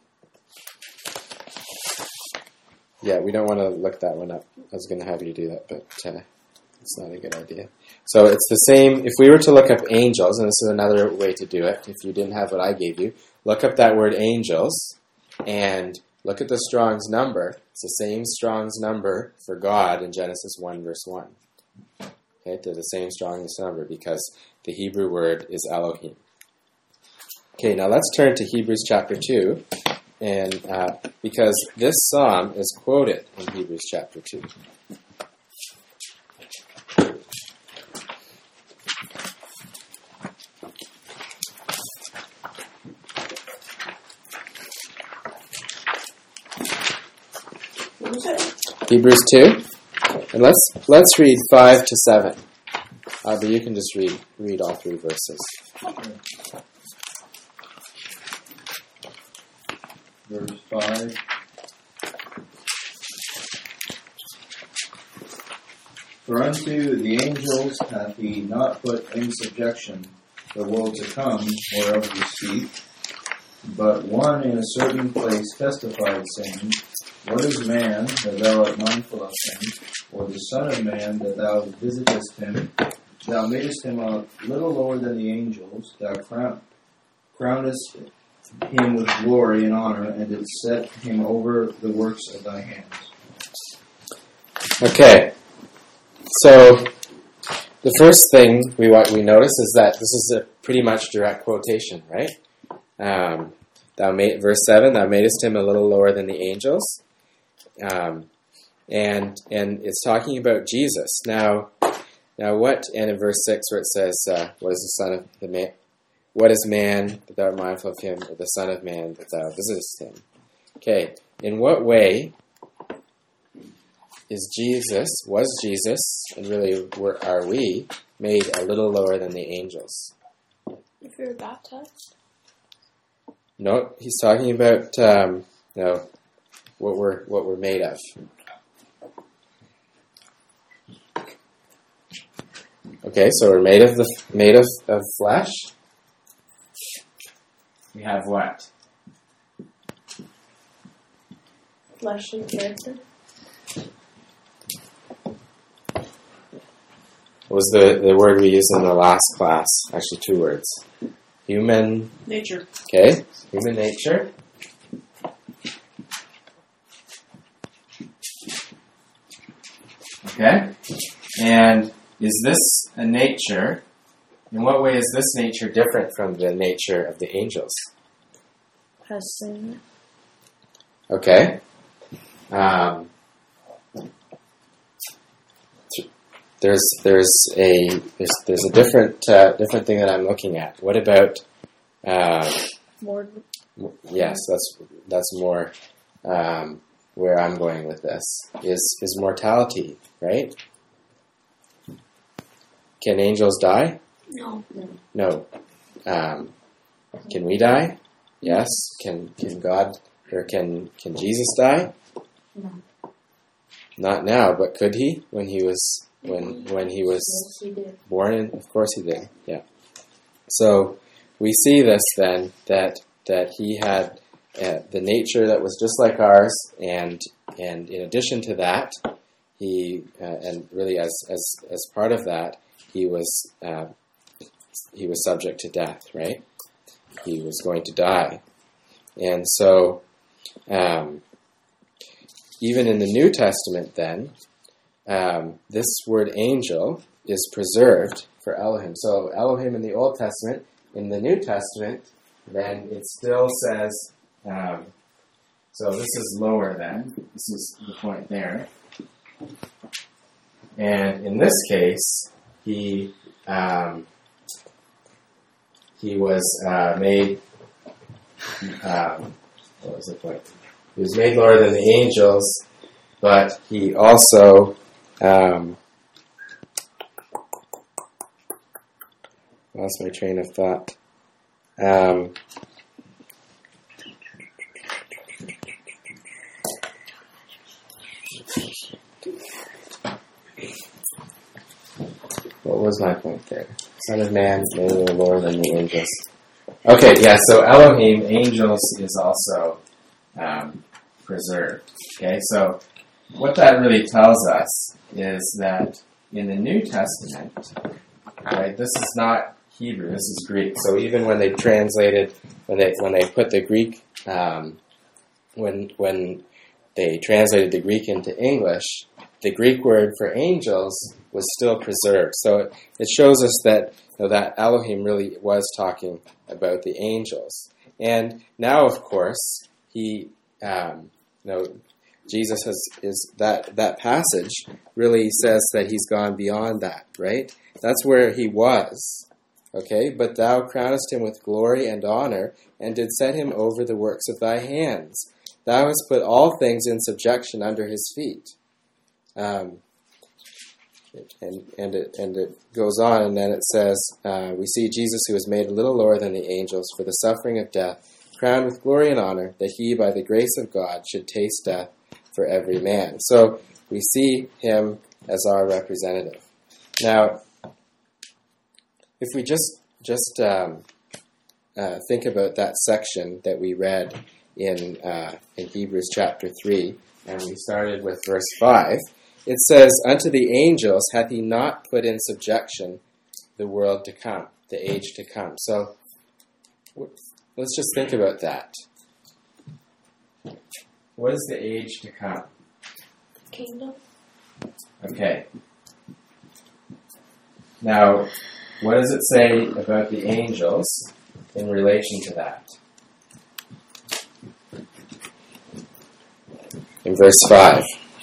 yeah, we don't want to look that one up. I was going to have you do that, but uh, it's not a good idea. So it's the same. If we were to look up angels, and this is another way to do it. If you didn't have what I gave you, look up that word angels and look at the Strong's number. It's the same Strong's number for God in Genesis one, verse one. Okay, they're the same Strong's number because the Hebrew word is Elohim. Okay, now let's turn to Hebrews chapter two, and uh, because this psalm is quoted in Hebrews chapter two. What was it? Hebrews two, and let's let's read five to seven. Uh, but you can just read read all three verses. Verse five. For unto the angels hath he not put in subjection the world to come, whereof we speak, but one in a certain place testified, saying, What is man, that thou art mindful of him, or the Son of Man, that thou visitest him? Thou madest him a little lower than the angels, thou crown, crownest him with glory and honor, and didst set him over the works of thy hands. Okay, so the first thing we want, we notice is that this is a pretty much direct quotation, right? Um, thou made, verse seven, thou madest him a little lower than the angels. Um, and and it's talking about Jesus. Now, now what? And in verse six, where it says, uh, "What is the Son of the Man? What is man that thou art mindful of him, or the Son of Man that thou visitest him?" Okay, in what way is Jesus? Was Jesus, and really, were, are we made a little lower than the angels? If you're baptized. No, he's talking about um, no. What we're what we're made of. Okay, so we're made of the made of, of flesh. We have what? Fleshly character. What was the, the word we used in the last class? Actually, two words. Human. Nature. Okay, human nature. Okay? And is this a nature? In what way is this nature different from the nature of the angels? Has sin. Okay. Um, there's there's a there's, there's a different uh, different thing that I'm looking at. What about? Uh, More. yes, that's that's more. Um, where I'm going with this is is mortality, right? Can angels die? No. No. Um, can we die? Yes. Can can God or can can Jesus die? No. Not now, but could he when he was when when he was Yes, he did. born in? Of course he did. Yeah. So we see this then that that he had uh, the nature that was just like ours, and and in addition to that, he uh, and really as as as part of that, he was uh, he was subject to death. Right? He was going to die, and so. Um, Even in the New Testament, then, um, this word angel is preserved for Elohim. So Elohim in the Old Testament, in the New Testament, then it still says, um, so this is lower then, this is the point there. And in this case, he um, he was uh, made, um, what was the point? He was made lower than the angels, but he also um, lost my train of thought. Um, what was my point there? Son of man, made lower than the angels. Okay, yeah. So Elohim, angels, is also. Um, preserved. Okay, so what that really tells us is that in the New Testament, right, this is not Hebrew, this is Greek. So even when they translated, when they when they put the Greek, um, when when they translated the Greek into English, the Greek word for angels was still preserved. So it, it shows us that you know, that Elohim really was talking about the angels. And now, of course, he, um, you know, Jesus has is that that passage really says that he's gone beyond that, right? That's where he was, okay. But thou crownest him with glory and honor, and did set him over the works of thy hands. Thou hast put all things in subjection under his feet. Um, and and it and it goes on, and then it says, uh, we see Jesus, who was made a little lower than the angels for the suffering of death, crowned with glory and honor, that he, by the grace of God, should taste death for every man. So we see him as our representative. Now, if we just just um, uh, think about that section that we read in uh, in Hebrews chapter three, and we started with verse five, it says, "Unto the angels hath he not put in subjection the world to come, the age to come." So let's just think about that. What is the age to come? Kingdom. Okay. Now, what does it say about the angels in relation to that? In verse five.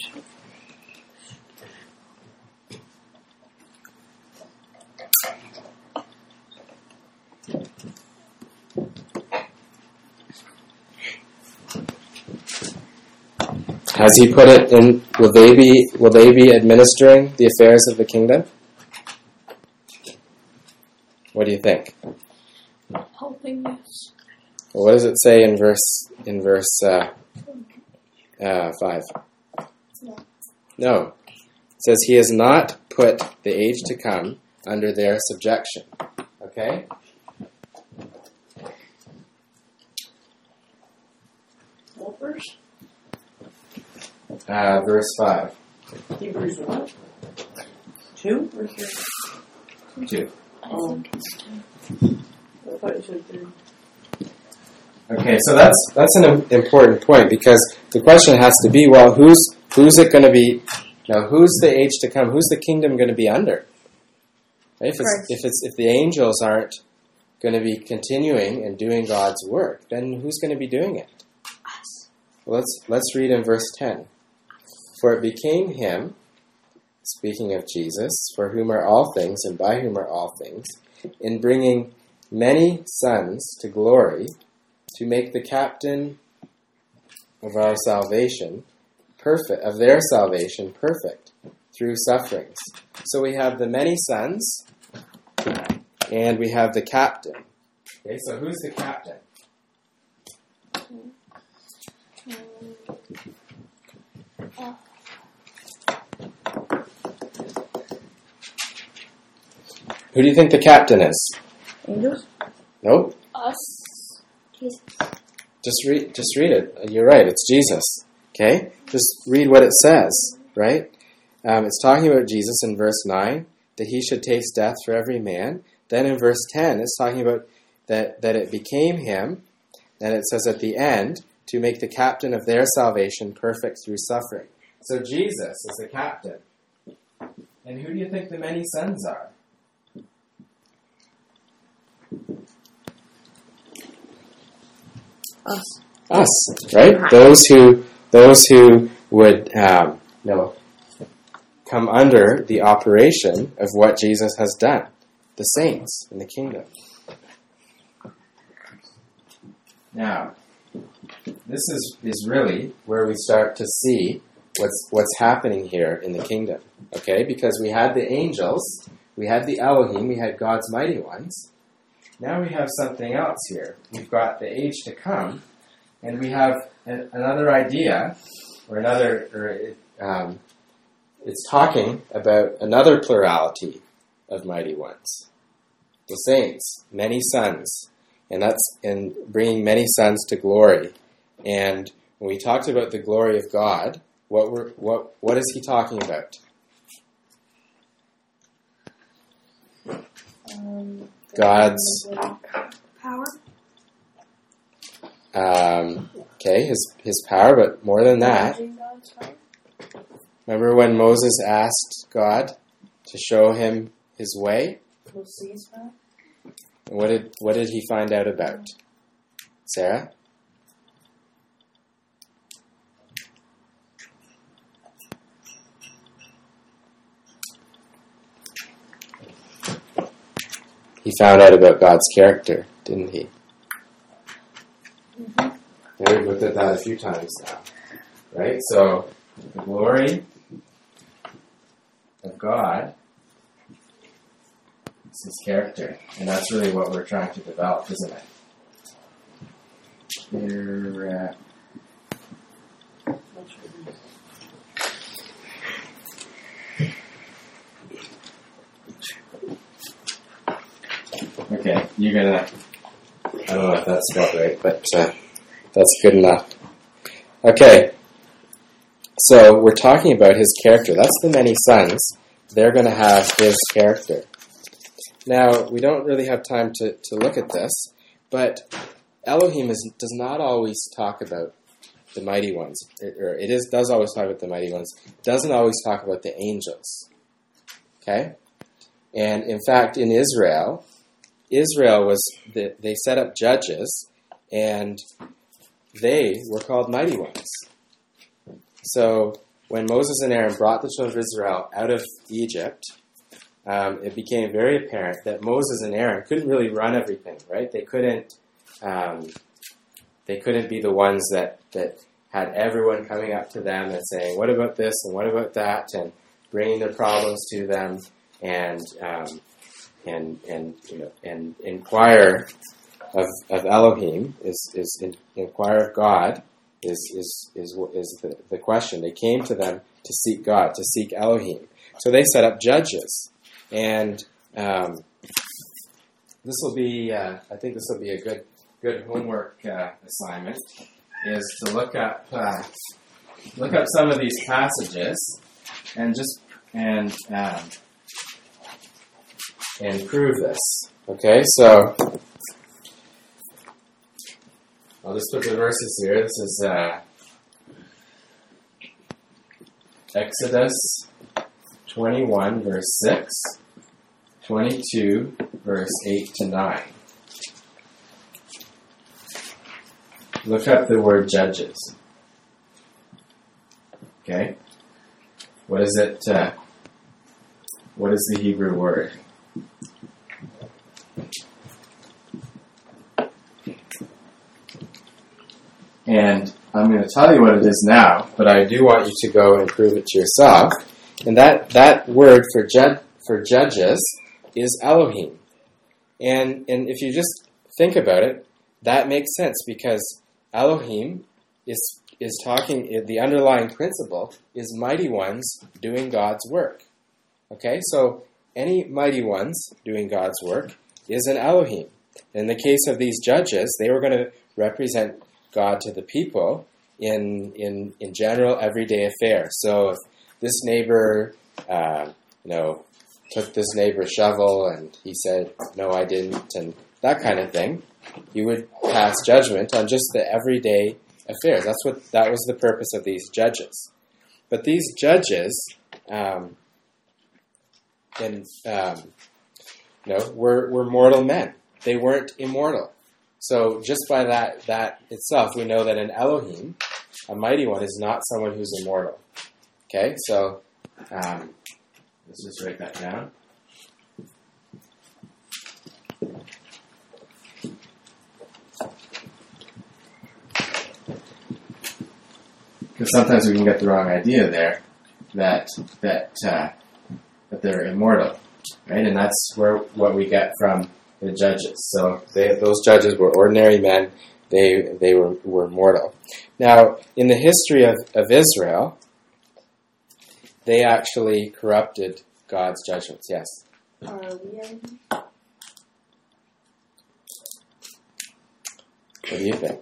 Has he put it in? Will they be? Will they be administering the affairs of the kingdom? What do you think? Helping us. Well, what does it say in verse in verse uh, uh, five? No. No, it says he has not put the age to come under their subjection. Okay. What verse? Uh, verse five. Hebrews what? Two or three? Two. Oh. I thought you said three. Okay, so that's that's an im- important point, because the question has to be, well, who's who's it going to be? Now, who's the age to come? Who's the kingdom going to be under? Right? If it's, if it's if the angels aren't going to be continuing and doing God's work, then who's going to be doing it? Us. Well, let's let's read in verse ten. For it became him, speaking of Jesus, for whom are all things and by whom are all things, in bringing many sons to glory, to make the captain of our salvation perfect, of their salvation perfect through sufferings. So we have the many sons, and we have the captain. Okay, so who's the captain? Oh. Who do you think the captain is? Angels? Nope. Us. Jesus. Just read. Just read it. You're right. It's Jesus. Okay. Just read what it says. Right. Um, it's talking about Jesus in verse nine, that he should taste death for every man. Then in verse ten, it's talking about that that it became him. And it says at the end, to make the captain of their salvation perfect through suffering. So Jesus is the captain. And who do you think the many sons are? Us. Us, right? Those who those who would um, you know, come under the operation of what Jesus has done, the saints in the kingdom. Now, this is, is really where we start to see what's what's happening here in the kingdom. Okay, because we had the angels, we had the Elohim, we had God's mighty ones. Now we have something else here. We've got the age to come, and we have an, another idea, or another, or um, it's talking about another plurality of mighty ones. The saints, many sons, and that's in bringing many sons to glory. And when we talked about the glory of God, what were what what is he talking about? Um, God's power. Um, okay, his his power, but more than that. God's power. Remember when Moses asked God to show him his way? We'll see his power. And what did what did he find out about? Sarah? He found out about God's character, didn't he? Mm-hmm. Yeah, we've looked at that a few times now. Right? So, the glory of God is his character. And that's really what we're trying to develop, isn't it? Here, uh, Okay, you're gonna, I don't know if that's spelled right, but uh, that's good enough. Okay, so we're talking about his character. That's the many sons. They're going to have his character. Now, we don't really have time to, to look at this, but Elohim is, does not always talk about the mighty ones. It, or it is does always talk about the mighty ones. It doesn't always talk about the angels. Okay? And in fact, in Israel, Israel was, the, they set up judges, and they were called mighty ones. So when Moses and Aaron brought the children of Israel out of Egypt, um, it became very apparent that Moses and Aaron couldn't really run everything, right? They couldn't, um, they couldn't be the ones that, that had everyone coming up to them and saying, what about this and what about that, and bringing their problems to them, and um, and and you know and inquire of, of Elohim is is in, inquire of God is is is is the, the question. They came to them to seek God, to seek Elohim. So they set up judges, and um, this will be uh, I think this will be a good good homework uh, assignment, is to look up uh, look up some of these passages and just and um, and prove this. Okay, so I'll just put the verses here. This is uh, Exodus twenty-one, verse six, twenty-two, verse eight to nine. Look up the word judges. Okay? What is it? Uh, what is the Hebrew word? And I'm going to tell you what it is now, but I do want you to go and prove it to yourself. And that, that word for jud, for judges is Elohim. And and if you just think about it, that makes sense because Elohim is is talking, the underlying principle is mighty ones doing God's work. Okay, so any mighty ones doing God's work is an Elohim. In the case of these judges, they were going to represent God to the people in in, in general everyday affairs. So if this neighbor, uh, you know, took this neighbor's shovel and he said, no, I didn't, and that kind of thing, he would pass judgment on just the everyday affairs. That's what that was the purpose of these judges. But these judges, um, and um, you know, were were mortal men. They weren't immortal. So just by that that itself, we know that an Elohim, a mighty one, is not someone who's immortal. Okay, so um, let's just write that down. Because sometimes we can get the wrong idea there that that uh, that they're immortal, right? And that's where what we get from the judges. So they, those judges were ordinary men; they they were, were mortal. Now, in the history of, of Israel, they actually corrupted God's judgments. Yes. Are we in? What do you think?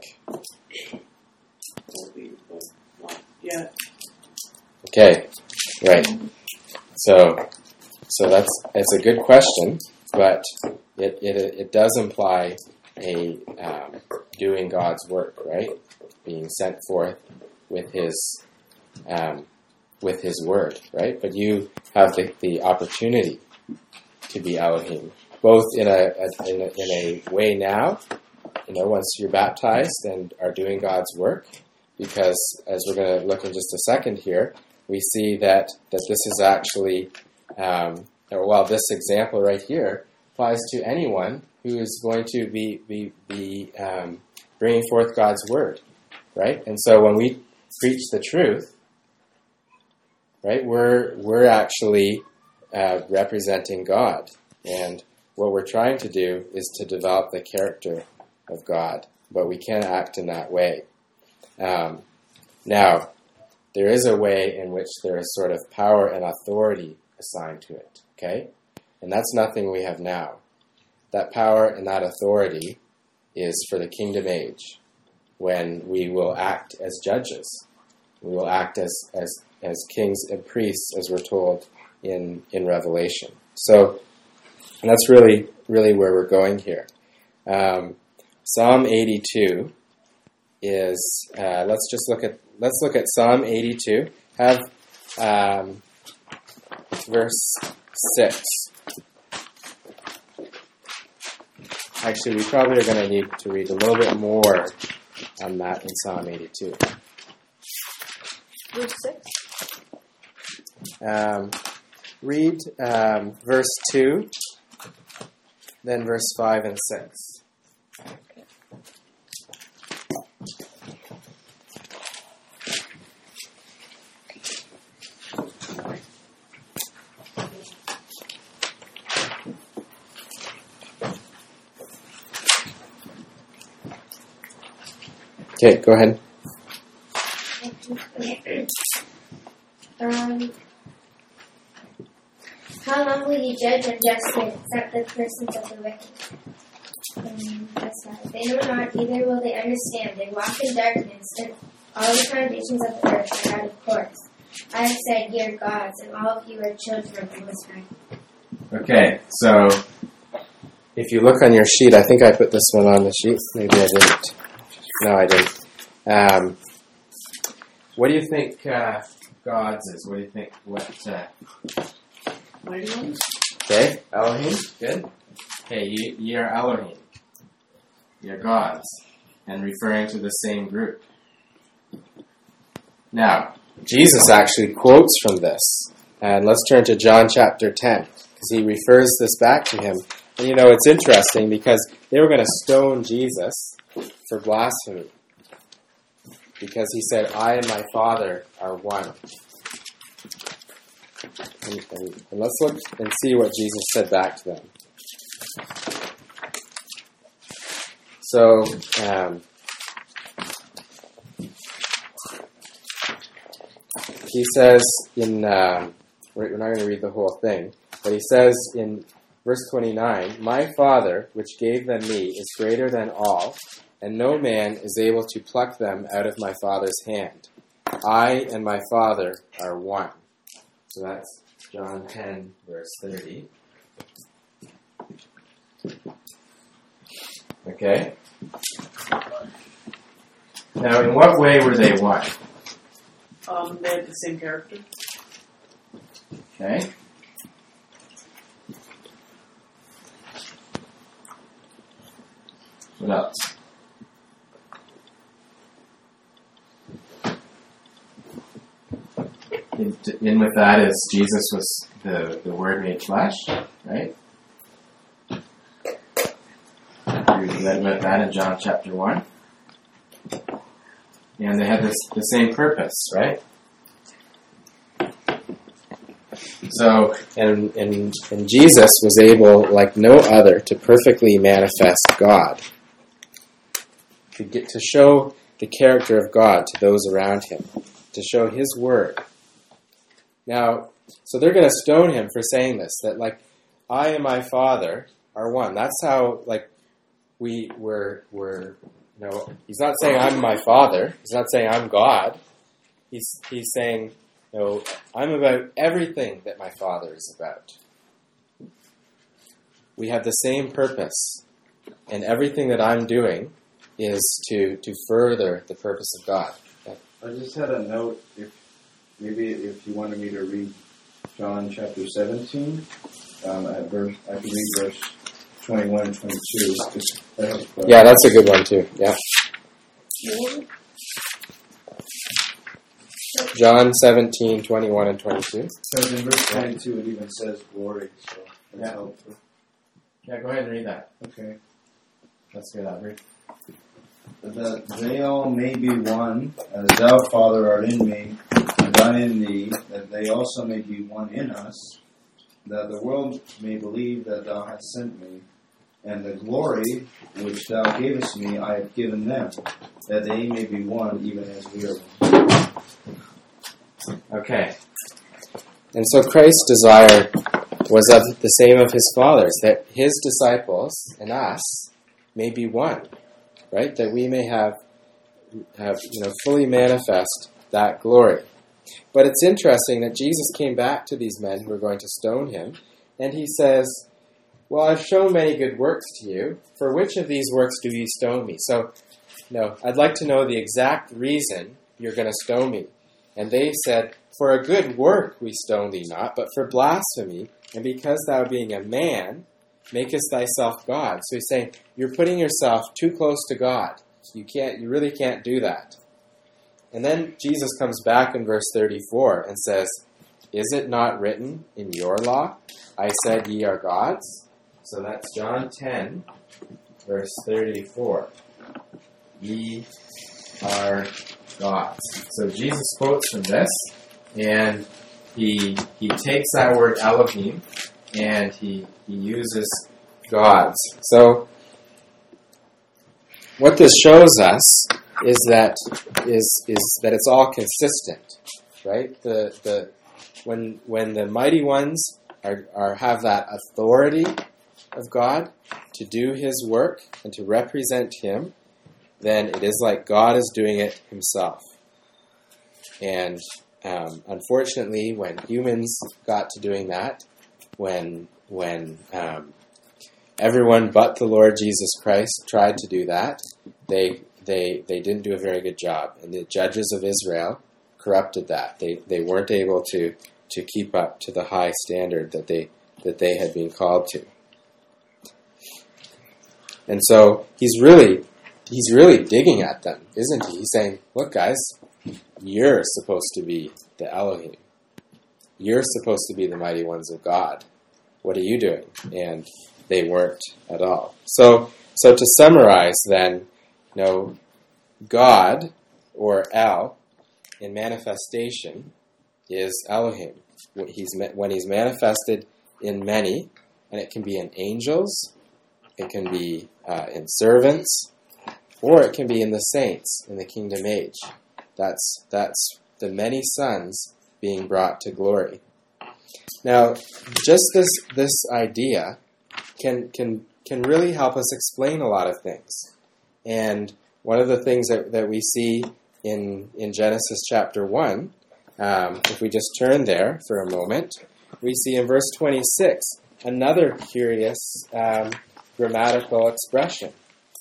Will be, but not yet. Okay, right. So, so that's it's a good question, but it it it does imply a um, doing God's work, right? Being sent forth with His um, with His word, right? But you have the, the opportunity to be Elohim, both in a, a in a in a way now, you know, once you're baptized and are doing God's work. Because, as we're going to look in just a second here, we see that, that this is actually, um, well, this example right here applies to anyone who is going to be be, be um, bringing forth God's word, right? And so when we preach the truth, right, we're we're actually uh, representing God, and what we're trying to do is to develop the character of God, but we can't act in that way. Um, now, there is a way in which there is sort of power and authority assigned to it, okay? And that's nothing we have now. That power and that authority is for the kingdom age, when we will act as judges. We will act as as, as kings and priests, as we're told in, in Revelation. So, and that's really, really where we're going here. Um, Psalm eighty-two is uh, let's just look at let's look at Psalm eighty-two. Have um, verse six. Actually, we probably are going to need to read a little bit more on that in Psalm eighty-two. Verse six. Um, read um, verse two, then verse five and six. Okay, go ahead. Um, how long will you judge unjustly and accept the persons of the wicked? Um, that's not. They know not, neither will they understand. They walk in darkness, and all the foundations of the earth are out of course. I have said, ye are gods, and all of you are children of the Most High. Okay, so if you look on your sheet, I think I put this one on the sheet. Maybe I didn't. No, I didn't. Um, what do you think uh, God's is? What do you think? What? Uh, Mighty ones? okay, Elohim. Good. Okay, ye, ye are Elohim. Ye are gods, and referring to the same group. Now, Jesus actually quotes from this, and let's turn to John chapter ten, because he refers this back to him. And you know, it's interesting because they were going to stone Jesus for blasphemy, because he said, I and my Father are one. And, and, and let's look and see what Jesus said back to them. So, um, he says in, um, we're not going to read the whole thing, but he says in verse twenty-nine, "My Father, which gave them me, is greater than all, and no man is able to pluck them out of my Father's hand. I and my Father are one." So that's John ten, verse thirty. Okay? Now, in what way were they one? Um, they had the same character. Okay? What else? In, in with that is Jesus was the, the Word made flesh, right? We read about that in John chapter one. And they had this the same purpose, right? So, and, and, and Jesus was able, like no other, to perfectly manifest God. To get to show the character of God to those around him. To show his word. Now, so they're going to stone him for saying this, that like, I and my Father are one. That's how, like, we were, were, you know, he's not saying I'm my Father. He's not saying I'm God. He's, he's saying, you know, I'm about everything that my Father is about. We have the same purpose. And everything that I'm doing is to, to further the purpose of God. I just had a note, if maybe if you wanted me to read John chapter seventeen, um, at verse, I can read verse twenty-one and twenty-two. Just, uh, yeah, that's a good one too. Yeah. John seventeen, twenty-one and twenty-two. Because in verse twenty-two it even says glory, so that's Yeah. helpful. Yeah, go ahead and read that. Okay. That's good, Aubrey. That they all may be one, as thou, Father, art in me, and I in thee, that they also may be one in us, that the world may believe that thou hast sent me, and the glory which thou gavest me I have given them, that they may be one even as we are one. Okay. And so Christ's desire was of the same of his Father's, that his disciples and us may be one. Right? That we may have, have, you know, fully manifest that glory. But it's interesting that Jesus came back to these men who were going to stone him, and he says, well, I've shown many good works to you. For which of these works do you stone me? So, no, I'd like to know the exact reason you're going to stone me. And they said, for a good work we stone thee not, but for blasphemy, and because thou being a man, makest thyself God. So he's saying, you're putting yourself too close to God. You can't, you really can't do that. And then Jesus comes back in verse thirty-four and says, is it not written in your law, I said ye are gods? So that's John ten, verse thirty-four. Ye are gods. So Jesus quotes from this, and he he takes that word Elohim, and he, he uses gods. So what this shows us is that is is that it's all consistent, right? The the when when the mighty ones are, are have that authority of God to do his work and to represent him, then it is like God is doing it himself. And um, unfortunately, when humans got to doing that, when when um, everyone but the Lord Jesus Christ tried to do that, they they they didn't do a very good job, and the judges of Israel corrupted that. They they weren't able to to keep up to the high standard that they that they had been called to. And so he's really he's really digging at them, isn't he? He's saying, "Look, guys, you're supposed to be the Elohim. You're supposed to be the mighty ones of God. What are you doing?" And they weren't at all. So, so to summarize, then, you know, God, or El, in manifestation, is Elohim. When he's when he's manifested in many, and it can be in angels, it can be uh, in servants, or it can be in the saints in the kingdom age. That's that's the many sons being brought to glory. Now, just this this idea can can can really help us explain a lot of things. And one of the things that, that we see in in Genesis chapter one, um, if we just turn there for a moment, we see in verse twenty-six another curious um, grammatical expression.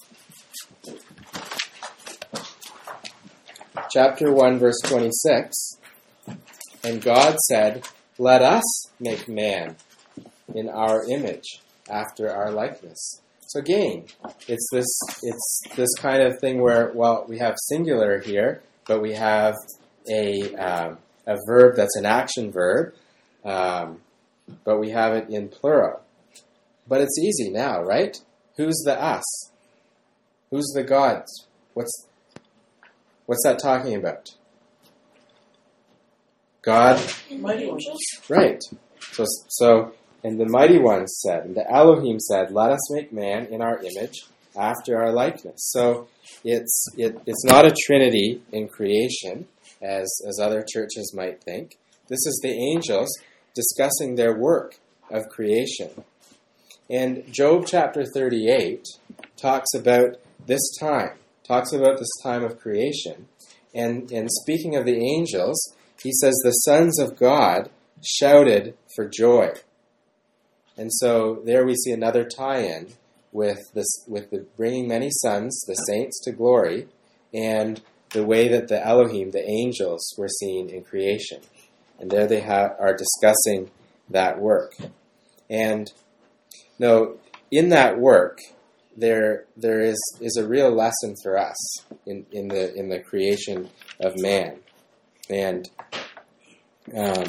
Chapter one, verse twenty-six, and God said, "Let us make man in our image, after our likeness." So again, it's this it's this kind of thing where, well, we have singular here, but we have a um, a verb that's an action verb, um, but we have it in plural. But it's easy now, right? Who's the us? Who's the God? What's what's that talking about? God, Mighty ones. right? So so. And the mighty ones said, and the Elohim said, "Let us make man in our image, after our likeness." So it's it, it's not a trinity in creation, as as other churches might think. This is the angels discussing their work of creation. And Job chapter thirty-eight talks about this time, talks about this time of creation. And, and speaking of the angels, he says, "The sons of God shouted for joy." And so there we see another tie-in with this, with the bringing many sons, the saints, to glory, and the way that the Elohim, the angels, were seen in creation. And there they ha- are discussing that work. And no, in that work, there there is, is a real lesson for us in, in the in the creation of man. And um,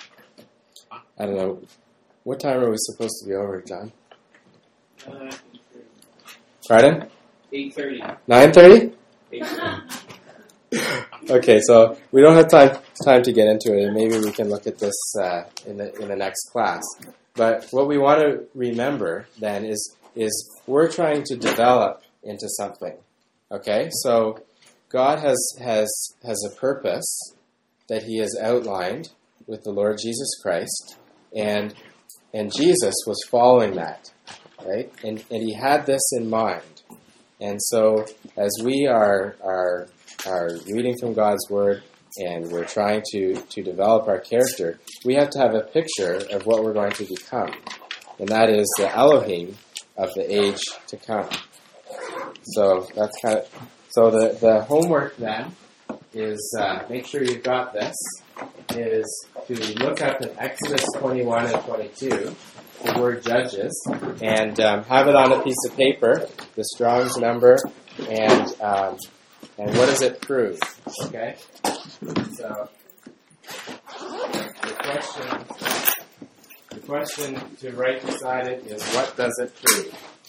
I don't know. What time are we supposed to be over, John? Uh, Pardon? eight thirty. nine thirty? eight thirty. Okay, so we don't have time time to get into it, and maybe we can look at this uh, in the in the next class. But what we want to remember then is is we're trying to develop into something. Okay, so God has has has a purpose that He has outlined with the Lord Jesus Christ, and And Jesus was following that, right? And and he had this in mind. And so as we are are are reading from God's Word and we're trying to, to develop our character, we have to have a picture of what we're going to become. And that is the Elohim of the age to come. So that's kind of so the, the homework then is uh, make sure you've got this. Is to look up in Exodus twenty-one and twenty-two, the word judges, and um, have it on a piece of paper, the Strong's number, and um, and what does it prove? Okay, so the question, the question to write beside it is, what does it prove?